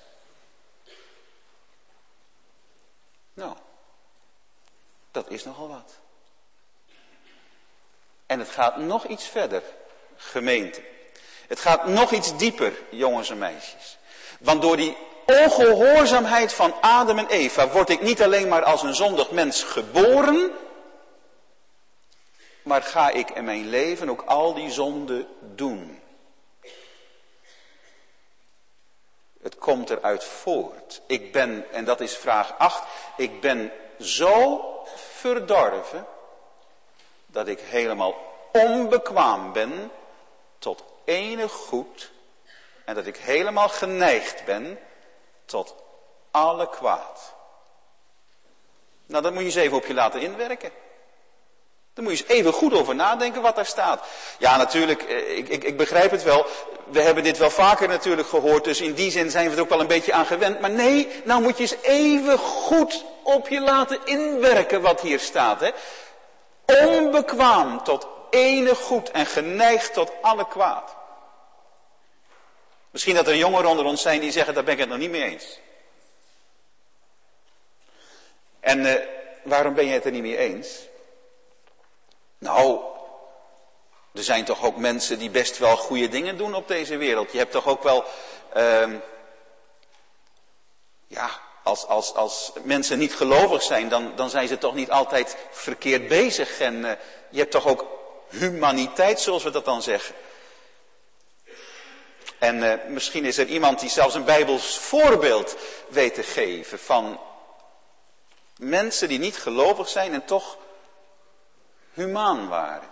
Nou, dat is nogal wat. En het gaat nog iets verder, gemeente. Het gaat nog iets dieper, jongens en meisjes. Want door die ongehoorzaamheid van Adam en Eva word ik niet alleen maar als een zondig mens geboren, maar ga ik in mijn leven ook al die zonden doen. Het komt eruit voort. Ik ben, en dat is vraag 8, ik ben zo verdorven dat ik helemaal onbekwaam ben tot enig goed en dat ik helemaal geneigd ben tot alle kwaad. Nou, dat moet je eens even op je laten inwerken. Daar moet je eens even goed over nadenken wat daar staat. Ja, natuurlijk, ik begrijp het wel. We hebben dit wel vaker natuurlijk gehoord, dus in die zin zijn we er ook wel een beetje aan gewend. Maar nee, nou moet je eens even goed op je laten inwerken wat hier staat. Hè? Onbekwaam tot enig goed en geneigd tot alle kwaad. Misschien dat er jongeren onder ons zijn die zeggen, daar ben ik het nog niet mee eens. En waarom ben je het er niet mee eens? Nou, er zijn toch ook mensen die best wel goede dingen doen op deze wereld. Je hebt toch ook wel, als mensen niet gelovig zijn, dan zijn ze toch niet altijd verkeerd bezig. En je hebt toch ook humaniteit, zoals we dat dan zeggen. En misschien is er iemand die zelfs een Bijbels voorbeeld weet te geven van mensen die niet gelovig zijn en toch humaan waren.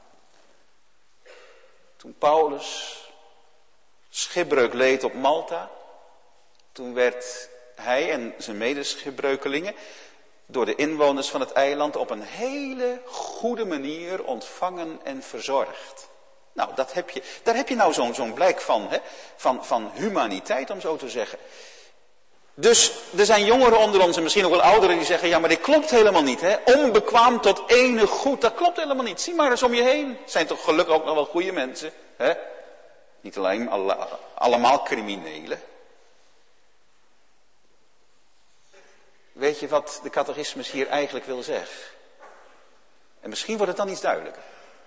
Toen Paulus schipbreuk leed op Malta, toen werd hij en zijn medeschipbreukelingen door de inwoners van het eiland op een hele goede manier ontvangen en verzorgd. Nou, daar heb je nou zo'n blijk van, hè? Van humaniteit, om zo te zeggen. Dus er zijn jongeren onder ons en misschien ook wel ouderen die zeggen, ja, maar dit klopt helemaal niet, hè? Onbekwaam tot enig goed, dat klopt helemaal niet. Zie maar eens om je heen. Het zijn toch gelukkig ook nog wel goede mensen, hè? Niet alleen allemaal criminelen. Weet je wat de catechismus hier eigenlijk wil zeggen? En misschien wordt het dan iets duidelijker.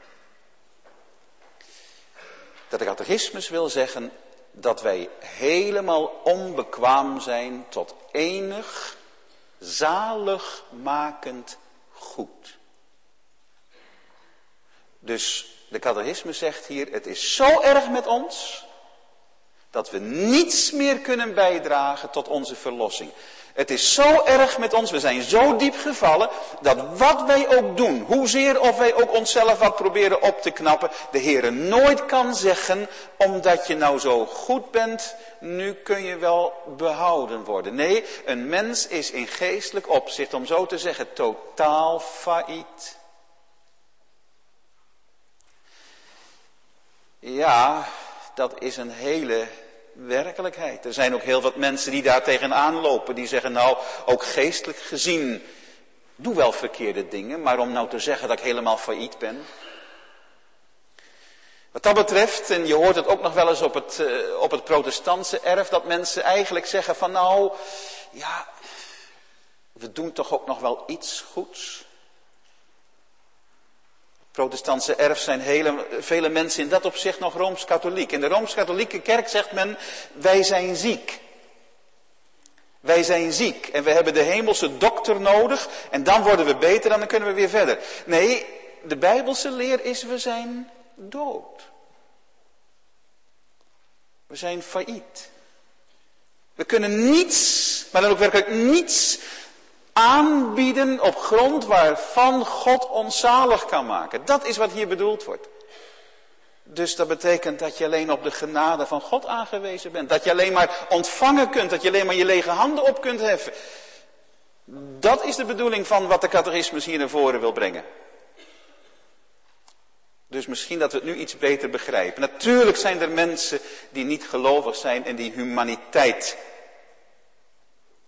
Dat de catechismus wil zeggen dat wij helemaal onbekwaam zijn tot enig zaligmakend goed. Dus de catechismus zegt hier, het is zo erg met ons dat we niets meer kunnen bijdragen tot onze verlossing. Het is zo erg met ons, we zijn zo diep gevallen, dat wat wij ook doen, hoezeer of wij ook onszelf wat proberen op te knappen, de Heere nooit kan zeggen, omdat je nou zo goed bent, nu kun je wel behouden worden. Nee, een mens is in geestelijk opzicht, om zo te zeggen, totaal failliet. Ja, dat is een hele werkelijkheid. Er zijn ook heel wat mensen die daar tegenaan lopen. Die zeggen, nou, ook geestelijk gezien, doe wel verkeerde dingen. Maar om nou te zeggen dat ik helemaal failliet ben. Wat dat betreft, en je hoort het ook nog wel eens op het protestantse erf, dat mensen eigenlijk zeggen van, nou, ja, we doen toch ook nog wel iets goeds. Protestantse erf zijn vele mensen in dat opzicht nog Rooms-Katholiek. In de Rooms-Katholieke kerk zegt men, wij zijn ziek. Wij zijn ziek en we hebben de hemelse dokter nodig en dan worden we beter en dan kunnen we weer verder. Nee, de Bijbelse leer is, we zijn dood. We zijn failliet. We kunnen niets, maar dan ook werkelijk niets aanbieden op grond waarvan God ons zalig kan maken. Dat is wat hier bedoeld wordt. Dus dat betekent dat je alleen op de genade van God aangewezen bent. Dat je alleen maar ontvangen kunt. Dat je alleen maar je lege handen op kunt heffen. Dat is de bedoeling van wat de catechismus hier naar voren wil brengen. Dus misschien dat we het nu iets beter begrijpen. Natuurlijk zijn er mensen die niet gelovig zijn en die humaniteit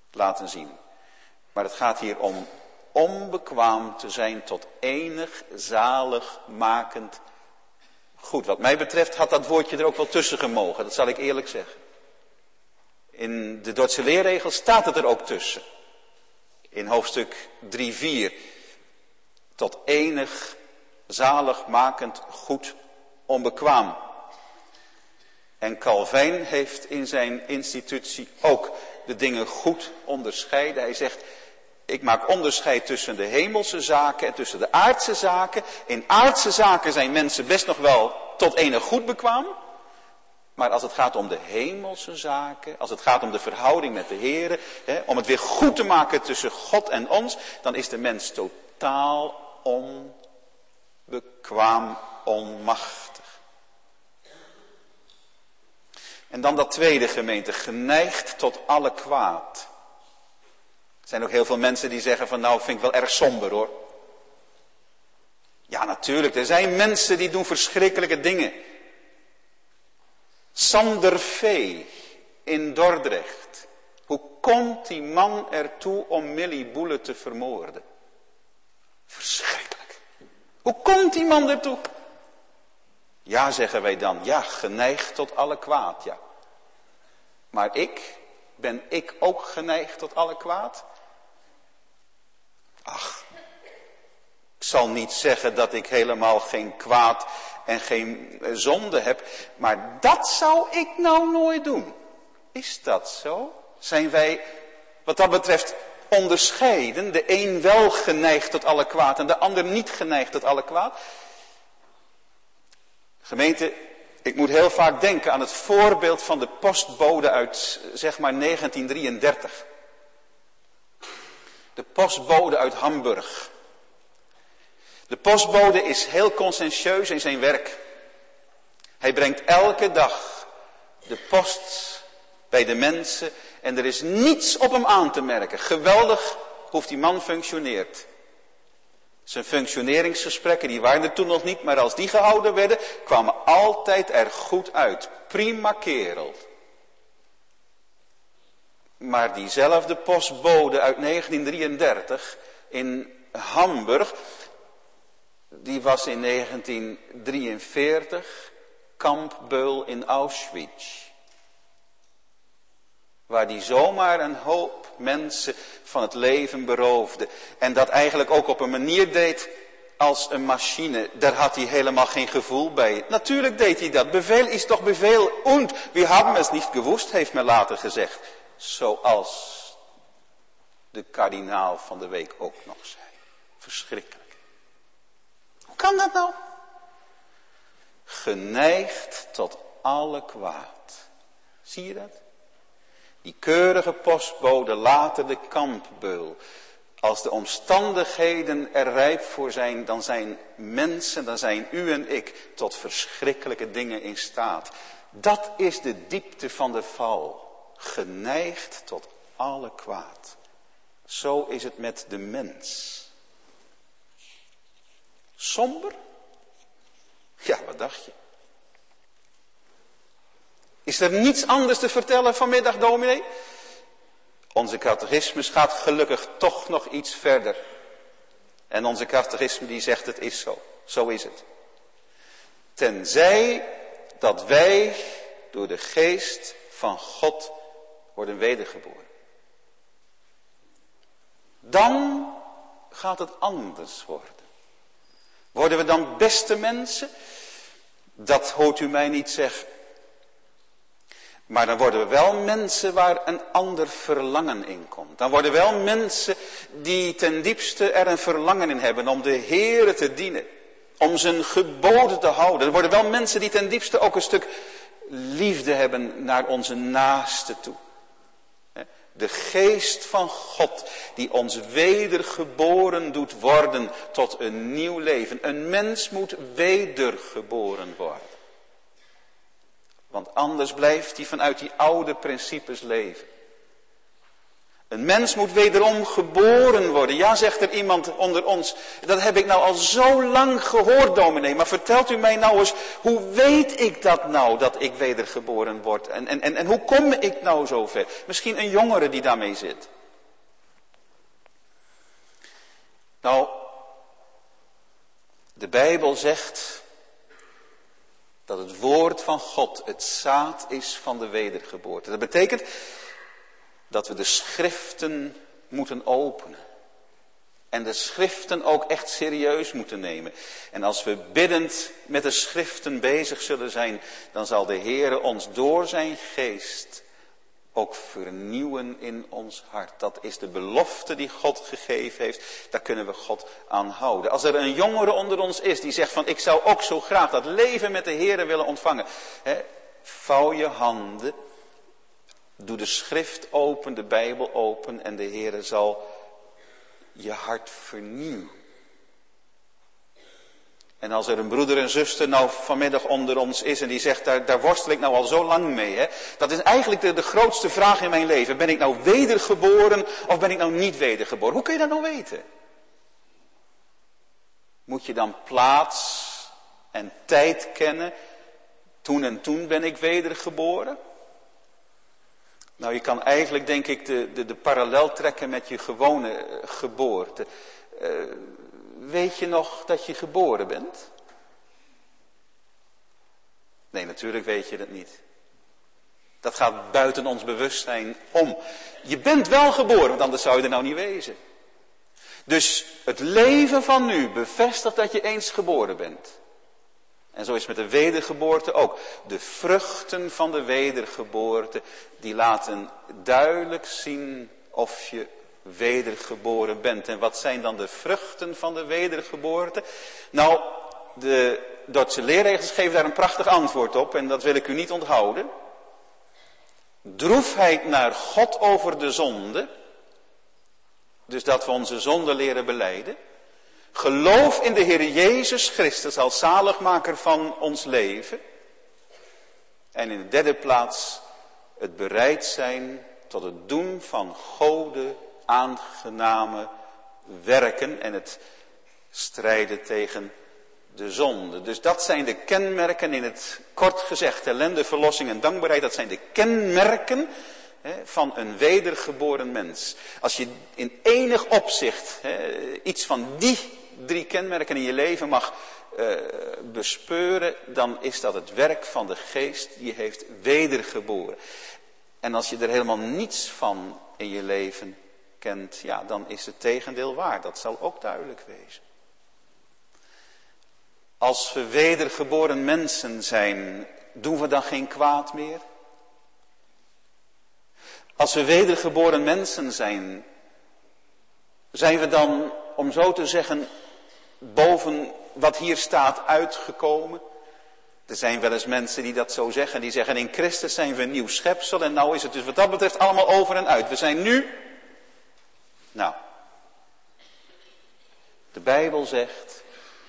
laten zien. Maar het gaat hier om onbekwaam te zijn tot enig zaligmakend goed. Wat mij betreft had dat woordje er ook wel tussen gemogen, dat zal ik eerlijk zeggen. In de Dordtse leerregels staat het er ook tussen. In hoofdstuk 3:4. Tot enig zaligmakend goed onbekwaam. En Calvijn heeft in zijn institutie ook de dingen goed onderscheiden. Hij zegt, ik maak onderscheid tussen de hemelse zaken en tussen de aardse zaken. In aardse zaken zijn mensen best nog wel tot enig goed bekwaam. Maar als het gaat om de hemelse zaken, als het gaat om de verhouding met de Heere, om het weer goed te maken tussen God en ons, dan is de mens totaal onbekwaam, onmachtig. En dan dat tweede, gemeente, geneigd tot alle kwaad. Er zijn ook heel veel mensen die zeggen van nou, vind ik wel erg somber hoor. Ja, natuurlijk, er zijn mensen die doen verschrikkelijke dingen. Sander V. in Dordrecht. Hoe komt die man ertoe om Millie Boele te vermoorden? Verschrikkelijk. Hoe komt die man ertoe? Ja, zeggen wij dan. Ja, geneigd tot alle kwaad, ja. Maar ben ik ook geneigd tot alle kwaad? Ach, ik zal niet zeggen dat ik helemaal geen kwaad en geen zonde heb. Maar dat zou ik nou nooit doen. Is dat zo? Zijn wij wat dat betreft onderscheiden? De een wel geneigd tot alle kwaad en de ander niet geneigd tot alle kwaad? Gemeente, ik moet heel vaak denken aan het voorbeeld van de postbode uit, zeg maar, 1933. De postbode uit Hamburg. De postbode is heel conscientieus in zijn werk. Hij brengt elke dag de post bij de mensen en er is niets op hem aan te merken. Geweldig hoe die man functioneert. Zijn functioneringsgesprekken, die waren er toen nog niet, maar als die gehouden werden, kwamen altijd er goed uit. Prima kerel. Maar diezelfde postbode uit 1933 in Hamburg, die was in 1943 kampbeul in Auschwitz. Waar die zomaar een hoop mensen van het leven beroofde. En dat eigenlijk ook op een manier deed als een machine. Daar had hij helemaal geen gevoel bij. Natuurlijk deed hij dat. Bevel is toch bevel. Und wir haben es nicht gewusst, heeft men later gezegd. Zoals de kardinaal van de week ook nog zei. Verschrikkelijk. Hoe kan dat nou? Geneigd tot alle kwaad. Zie je dat? Die keurige postbode, later de kampbeul. Als de omstandigheden er rijp voor zijn, dan zijn mensen, dan zijn u en ik tot verschrikkelijke dingen in staat. Dat is de diepte van de val. Geneigd tot alle kwaad. Zo is het met de mens. Somber? Ja, wat dacht je? Is er niets anders te vertellen vanmiddag, dominee? Onze catechismus gaat gelukkig toch nog iets verder. En onze catechisme die zegt het is zo. Zo is het. Tenzij dat wij door de geest van God worden wedergeboren. Dan gaat het anders worden. Worden we dan beste mensen? Dat hoort u mij niet zeggen. Maar dan worden we wel mensen waar een ander verlangen in komt. Dan worden we wel mensen die ten diepste er een verlangen in hebben om de Heere te dienen. Om zijn geboden te houden. Er worden wel mensen die ten diepste ook een stuk liefde hebben naar onze naaste toe. De geest van God die ons wedergeboren doet worden tot een nieuw leven. Een mens moet wedergeboren worden. Want anders blijft hij vanuit die oude principes leven. Een mens moet wederom geboren worden. Ja, zegt er iemand onder ons. Dat heb ik nou al zo lang gehoord, dominee. Maar vertelt u mij nou eens, hoe weet ik dat nou, dat ik wedergeboren word? En hoe kom ik nou zover? Misschien een jongere die daarmee zit. Nou, de Bijbel zegt dat het woord van God het zaad is van de wedergeboorte. Dat betekent dat we de schriften moeten openen. En de schriften ook echt serieus moeten nemen. En als we biddend met de schriften bezig zullen zijn, dan zal de Heere ons door zijn geest ook vernieuwen in ons hart. Dat is de belofte die God gegeven heeft. Daar kunnen we God aan houden. Als er een jongere onder ons is die zegt van ik zou ook zo graag dat leven met de Heere willen ontvangen. Vouw je handen. Doe de schrift open, de Bijbel open en de Heere zal je hart vernieuwen. En als er een broeder en zuster nou vanmiddag onder ons is en die zegt, daar worstel ik nou al zo lang mee. Hè? Dat is eigenlijk de grootste vraag in mijn leven. Ben ik nou wedergeboren of ben ik nou niet wedergeboren? Hoe kun je dat nou weten? Moet je dan plaats en tijd kennen? Toen en toen ben ik wedergeboren? Nou, je kan eigenlijk denk ik de parallel trekken met je gewone geboorte. Weet je nog dat je geboren bent? Nee, natuurlijk weet je dat niet. Dat gaat buiten ons bewustzijn om. Je bent wel geboren, want anders zou je er nou niet wezen. Dus het leven van nu bevestigt dat je eens geboren bent. En zo is het met de wedergeboorte ook. De vruchten van de wedergeboorte, die laten duidelijk zien of je wedergeboren bent. En wat zijn dan de vruchten van de wedergeboorte? Nou, de Duitse leerregels geven daar een prachtig antwoord op en dat wil ik u niet onthouden. Droefheid naar God over de zonde. Dus dat we onze zonde leren belijden. Geloof in de Heer Jezus Christus als zaligmaker van ons leven. En in de derde plaats het bereid zijn tot het doen van Gode aangename werken en het strijden tegen de zonde. Dus dat zijn de kenmerken in het kort gezegd. Ellende, verlossing en dankbaarheid, dat zijn de kenmerken van een wedergeboren mens. Als je in enig opzicht iets van die 3 kenmerken in je leven mag bespeuren, dan is dat het werk van de geest die heeft wedergeboren. En als je er helemaal niets van in je leven kent, ja, dan is het tegendeel waar. Dat zal ook duidelijk wezen. Als we wedergeboren mensen zijn, doen we dan geen kwaad meer? Als we wedergeboren mensen zijn, zijn we dan, om zo te zeggen, boven wat hier staat uitgekomen? Er zijn wel eens mensen die dat zo zeggen. Die zeggen in Christus zijn we een nieuw schepsel. En nou is het dus wat dat betreft allemaal over en uit. We zijn nu. Nou. De Bijbel zegt.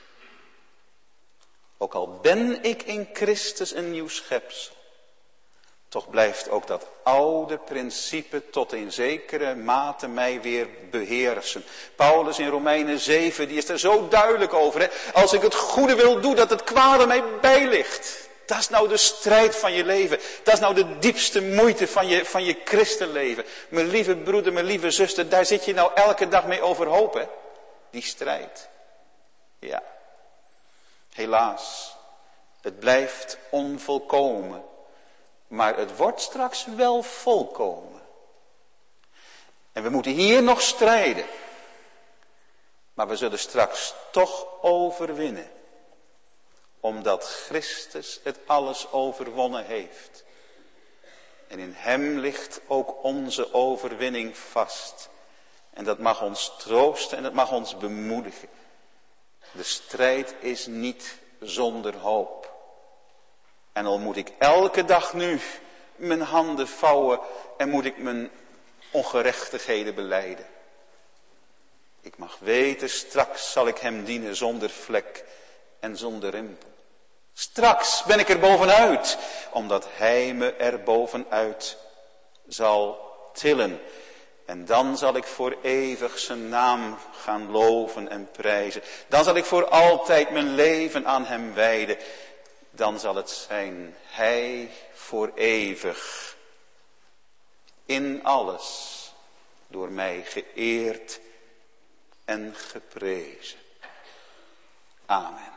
Ook al ben ik in Christus een nieuw schepsel. Toch blijft ook dat oude principe tot in zekere mate mij weer beheersen. Paulus in Romeinen 7, die is er zo duidelijk over. Hè? Als ik het goede wil doen, dat het kwade mij bijligt. Dat is nou de strijd van je leven. Dat is nou de diepste moeite van je christenleven. Mijn lieve broeder, mijn lieve zuster, daar zit je nou elke dag mee overhoop. Hè? Die strijd. Ja. Helaas, het blijft onvolkomen. Maar het wordt straks wel volkomen. En we moeten hier nog strijden. Maar we zullen straks toch overwinnen. Omdat Christus het alles overwonnen heeft. En in hem ligt ook onze overwinning vast. En dat mag ons troosten en dat mag ons bemoedigen. De strijd is niet zonder hoop. En al moet ik elke dag nu mijn handen vouwen en moet ik mijn ongerechtigheden belijden. Ik mag weten, straks zal ik hem dienen zonder vlek en zonder rimpel. Straks ben ik er bovenuit, omdat hij me er bovenuit zal tillen. En dan zal ik voor eeuwig zijn naam gaan loven en prijzen. Dan zal ik voor altijd mijn leven aan hem wijden. Dan zal het zijn, hij voor eeuwig, in alles, door mij geëerd en geprezen. Amen.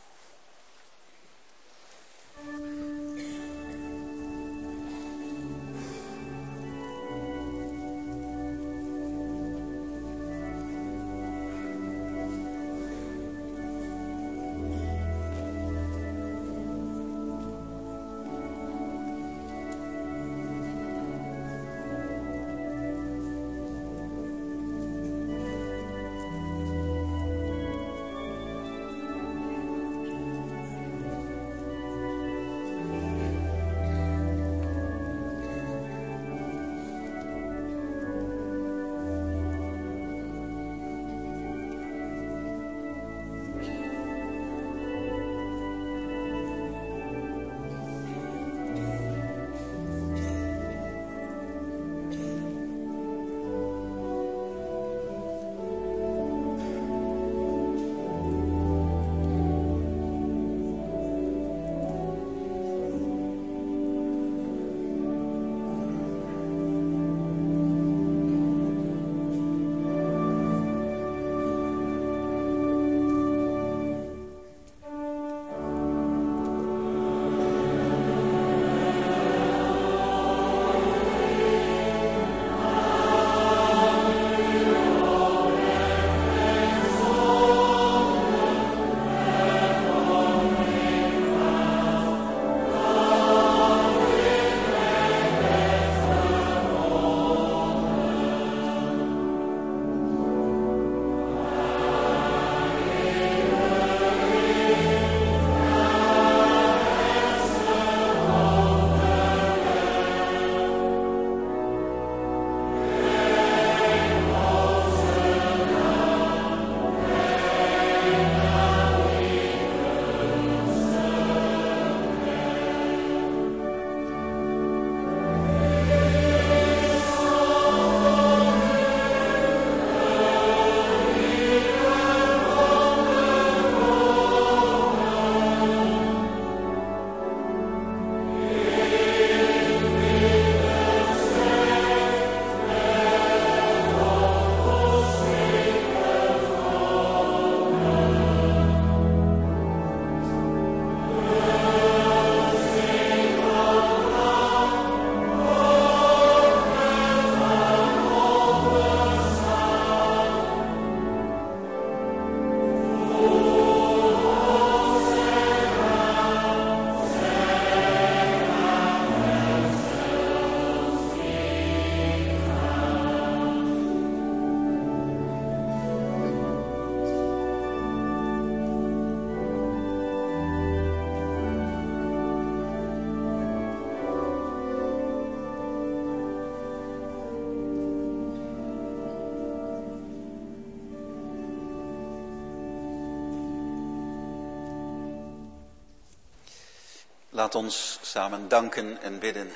Laat ons samen danken en bidden.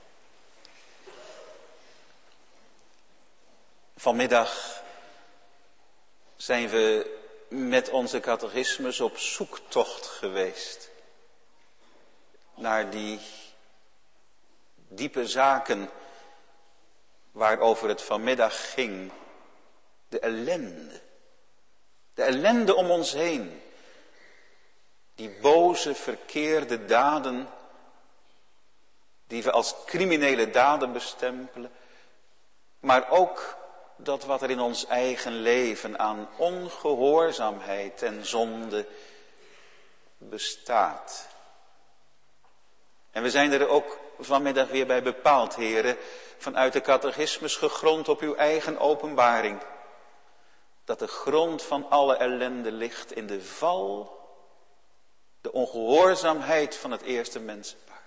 Vanmiddag zijn we met onze catechismus op zoektocht geweest naar die diepe zaken waarover het vanmiddag ging. De ellende om ons heen. Die boze, verkeerde daden, die we als criminele daden bestempelen. Maar ook dat wat er in ons eigen leven aan ongehoorzaamheid en zonde bestaat. En we zijn er ook vanmiddag weer bij bepaald, heren, vanuit de catechismus gegrond op uw eigen openbaring. Dat de grond van alle ellende ligt in de val, de ongehoorzaamheid van het eerste mensenpaar.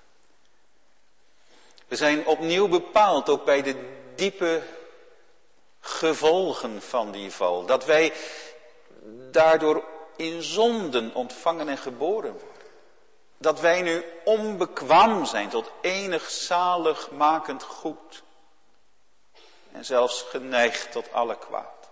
We zijn opnieuw bepaald ook bij de diepe gevolgen van die val. Dat wij daardoor in zonden ontvangen en geboren worden. Dat wij nu onbekwaam zijn tot enig zaligmakend goed. En zelfs geneigd tot alle kwaad.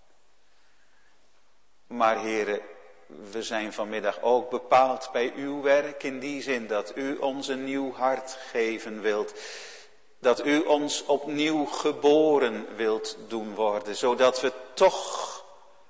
Maar heren, we zijn vanmiddag ook bepaald bij uw werk in die zin dat u ons een nieuw hart geven wilt. Dat u ons opnieuw geboren wilt doen worden, zodat we toch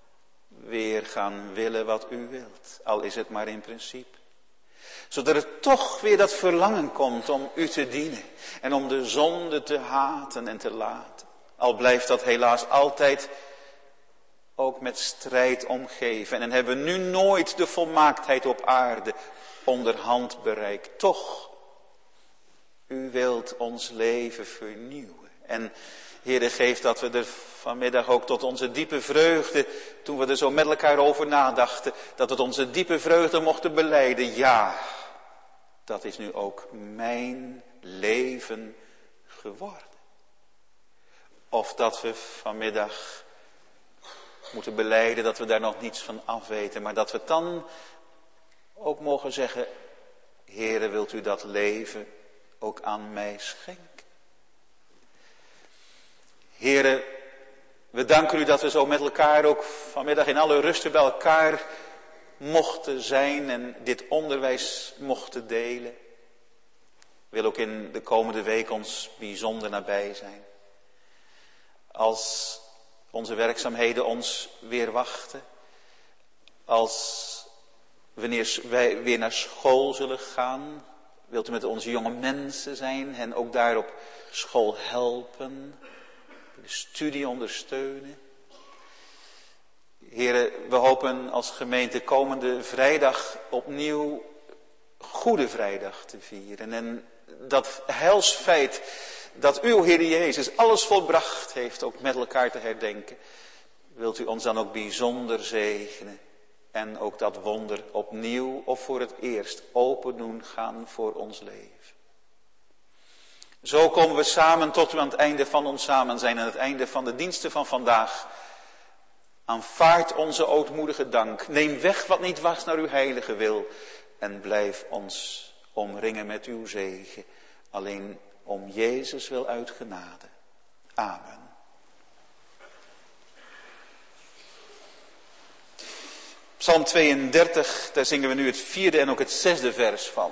weer gaan willen wat u wilt. Al is het maar in principe. Zodat er toch weer dat verlangen komt om u te dienen. En om de zonde te haten en te laten. Al blijft dat helaas altijd ook met strijd omgeven. En hebben we nu nooit de volmaaktheid op aarde onderhand bereikt. Toch, u wilt ons leven vernieuwen. En Heere, geef dat we er vanmiddag ook tot onze diepe vreugde, toen we er zo met elkaar over nadachten, dat we onze diepe vreugde mochten belijden. Ja, dat is nu ook mijn leven geworden. Of dat we vanmiddag moeten belijden dat we daar nog niets van afweten, maar dat we dan ook mogen zeggen, Heere, wilt u dat leven ook aan mij schenken? Heere, we danken u dat we zo met elkaar ook vanmiddag in alle rust bij elkaar mochten zijn en dit onderwijs mochten delen. Wil ook in de komende week ons bijzonder nabij zijn. Als onze werkzaamheden ons weer wachten. Als wanneer wij weer naar school zullen gaan. Wilt u met onze jonge mensen zijn en ook daar op school helpen. De studie ondersteunen. Heren, we hopen als gemeente komende vrijdag opnieuw Goede Vrijdag te vieren. En dat heilsfeit dat uw Heer Jezus alles volbracht heeft ook met elkaar te herdenken. Wilt u ons dan ook bijzonder zegenen. En ook dat wonder opnieuw of voor het eerst open doen gaan voor ons leven. Zo komen we samen tot u aan het einde van ons samen zijn. Aan het einde van de diensten van vandaag. Aanvaard onze ootmoedige dank. Neem weg wat niet was naar uw heilige wil. En blijf ons omringen met uw zegen. Alleen om Jezus wil uit genade. Amen. Psalm 32, daar zingen we nu het 4e en ook het 6e vers van.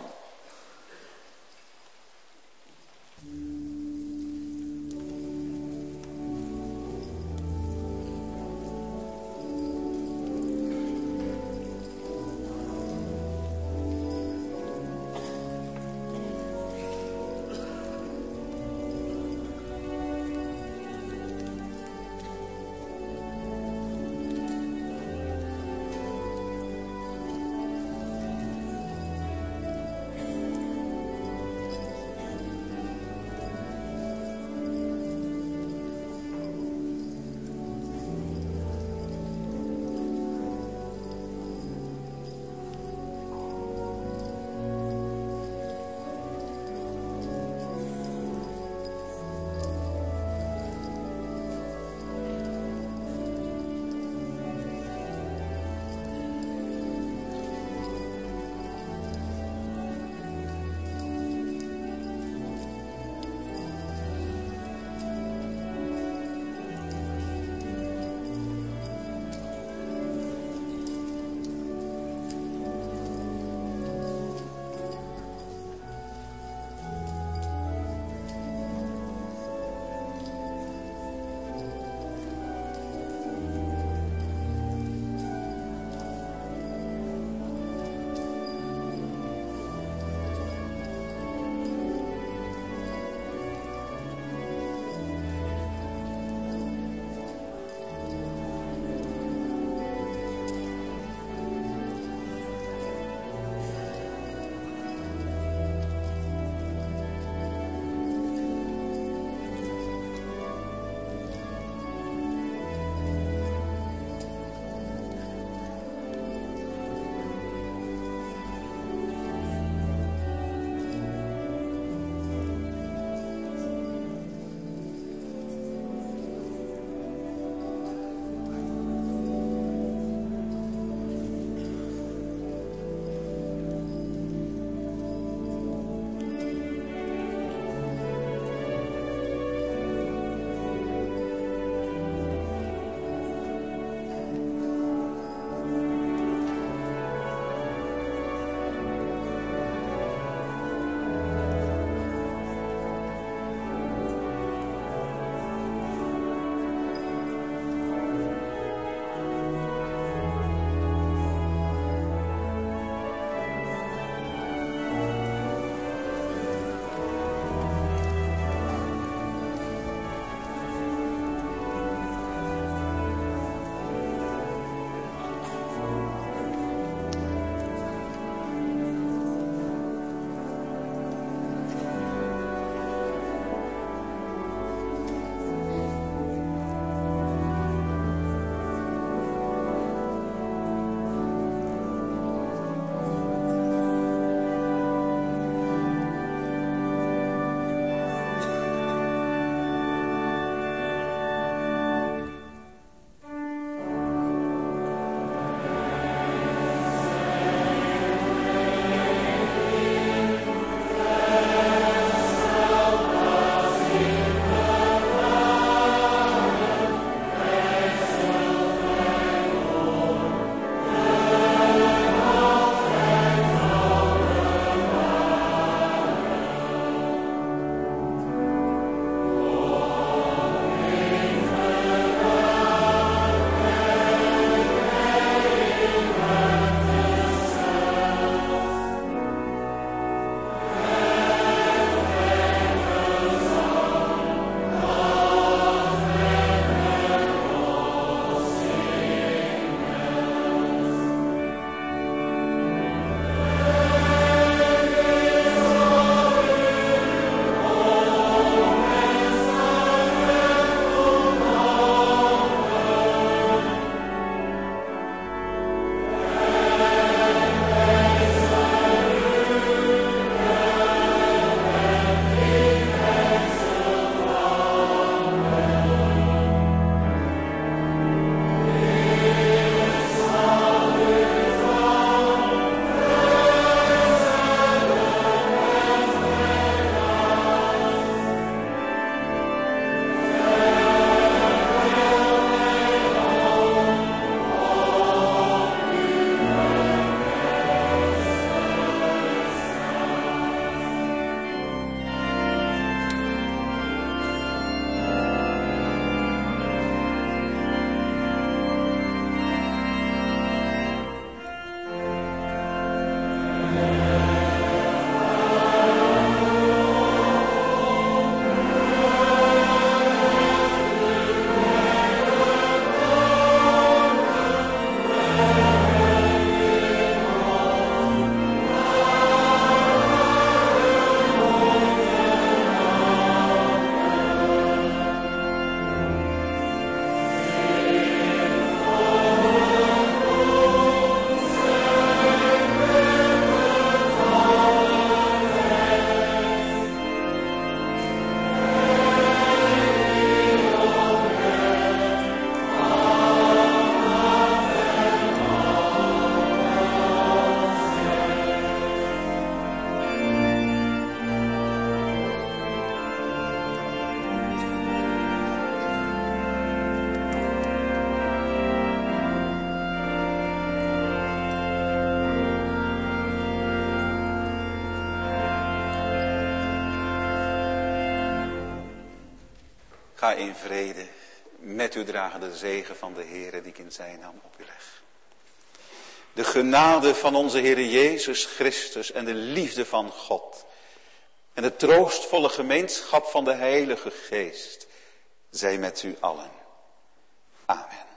Ga in vrede. Met u dragen de zegen van de Heere die ik in zijn naam op u leg. De genade van onze Heere Jezus Christus en de liefde van God. En de troostvolle gemeenschap van de Heilige Geest. Zij met u allen. Amen.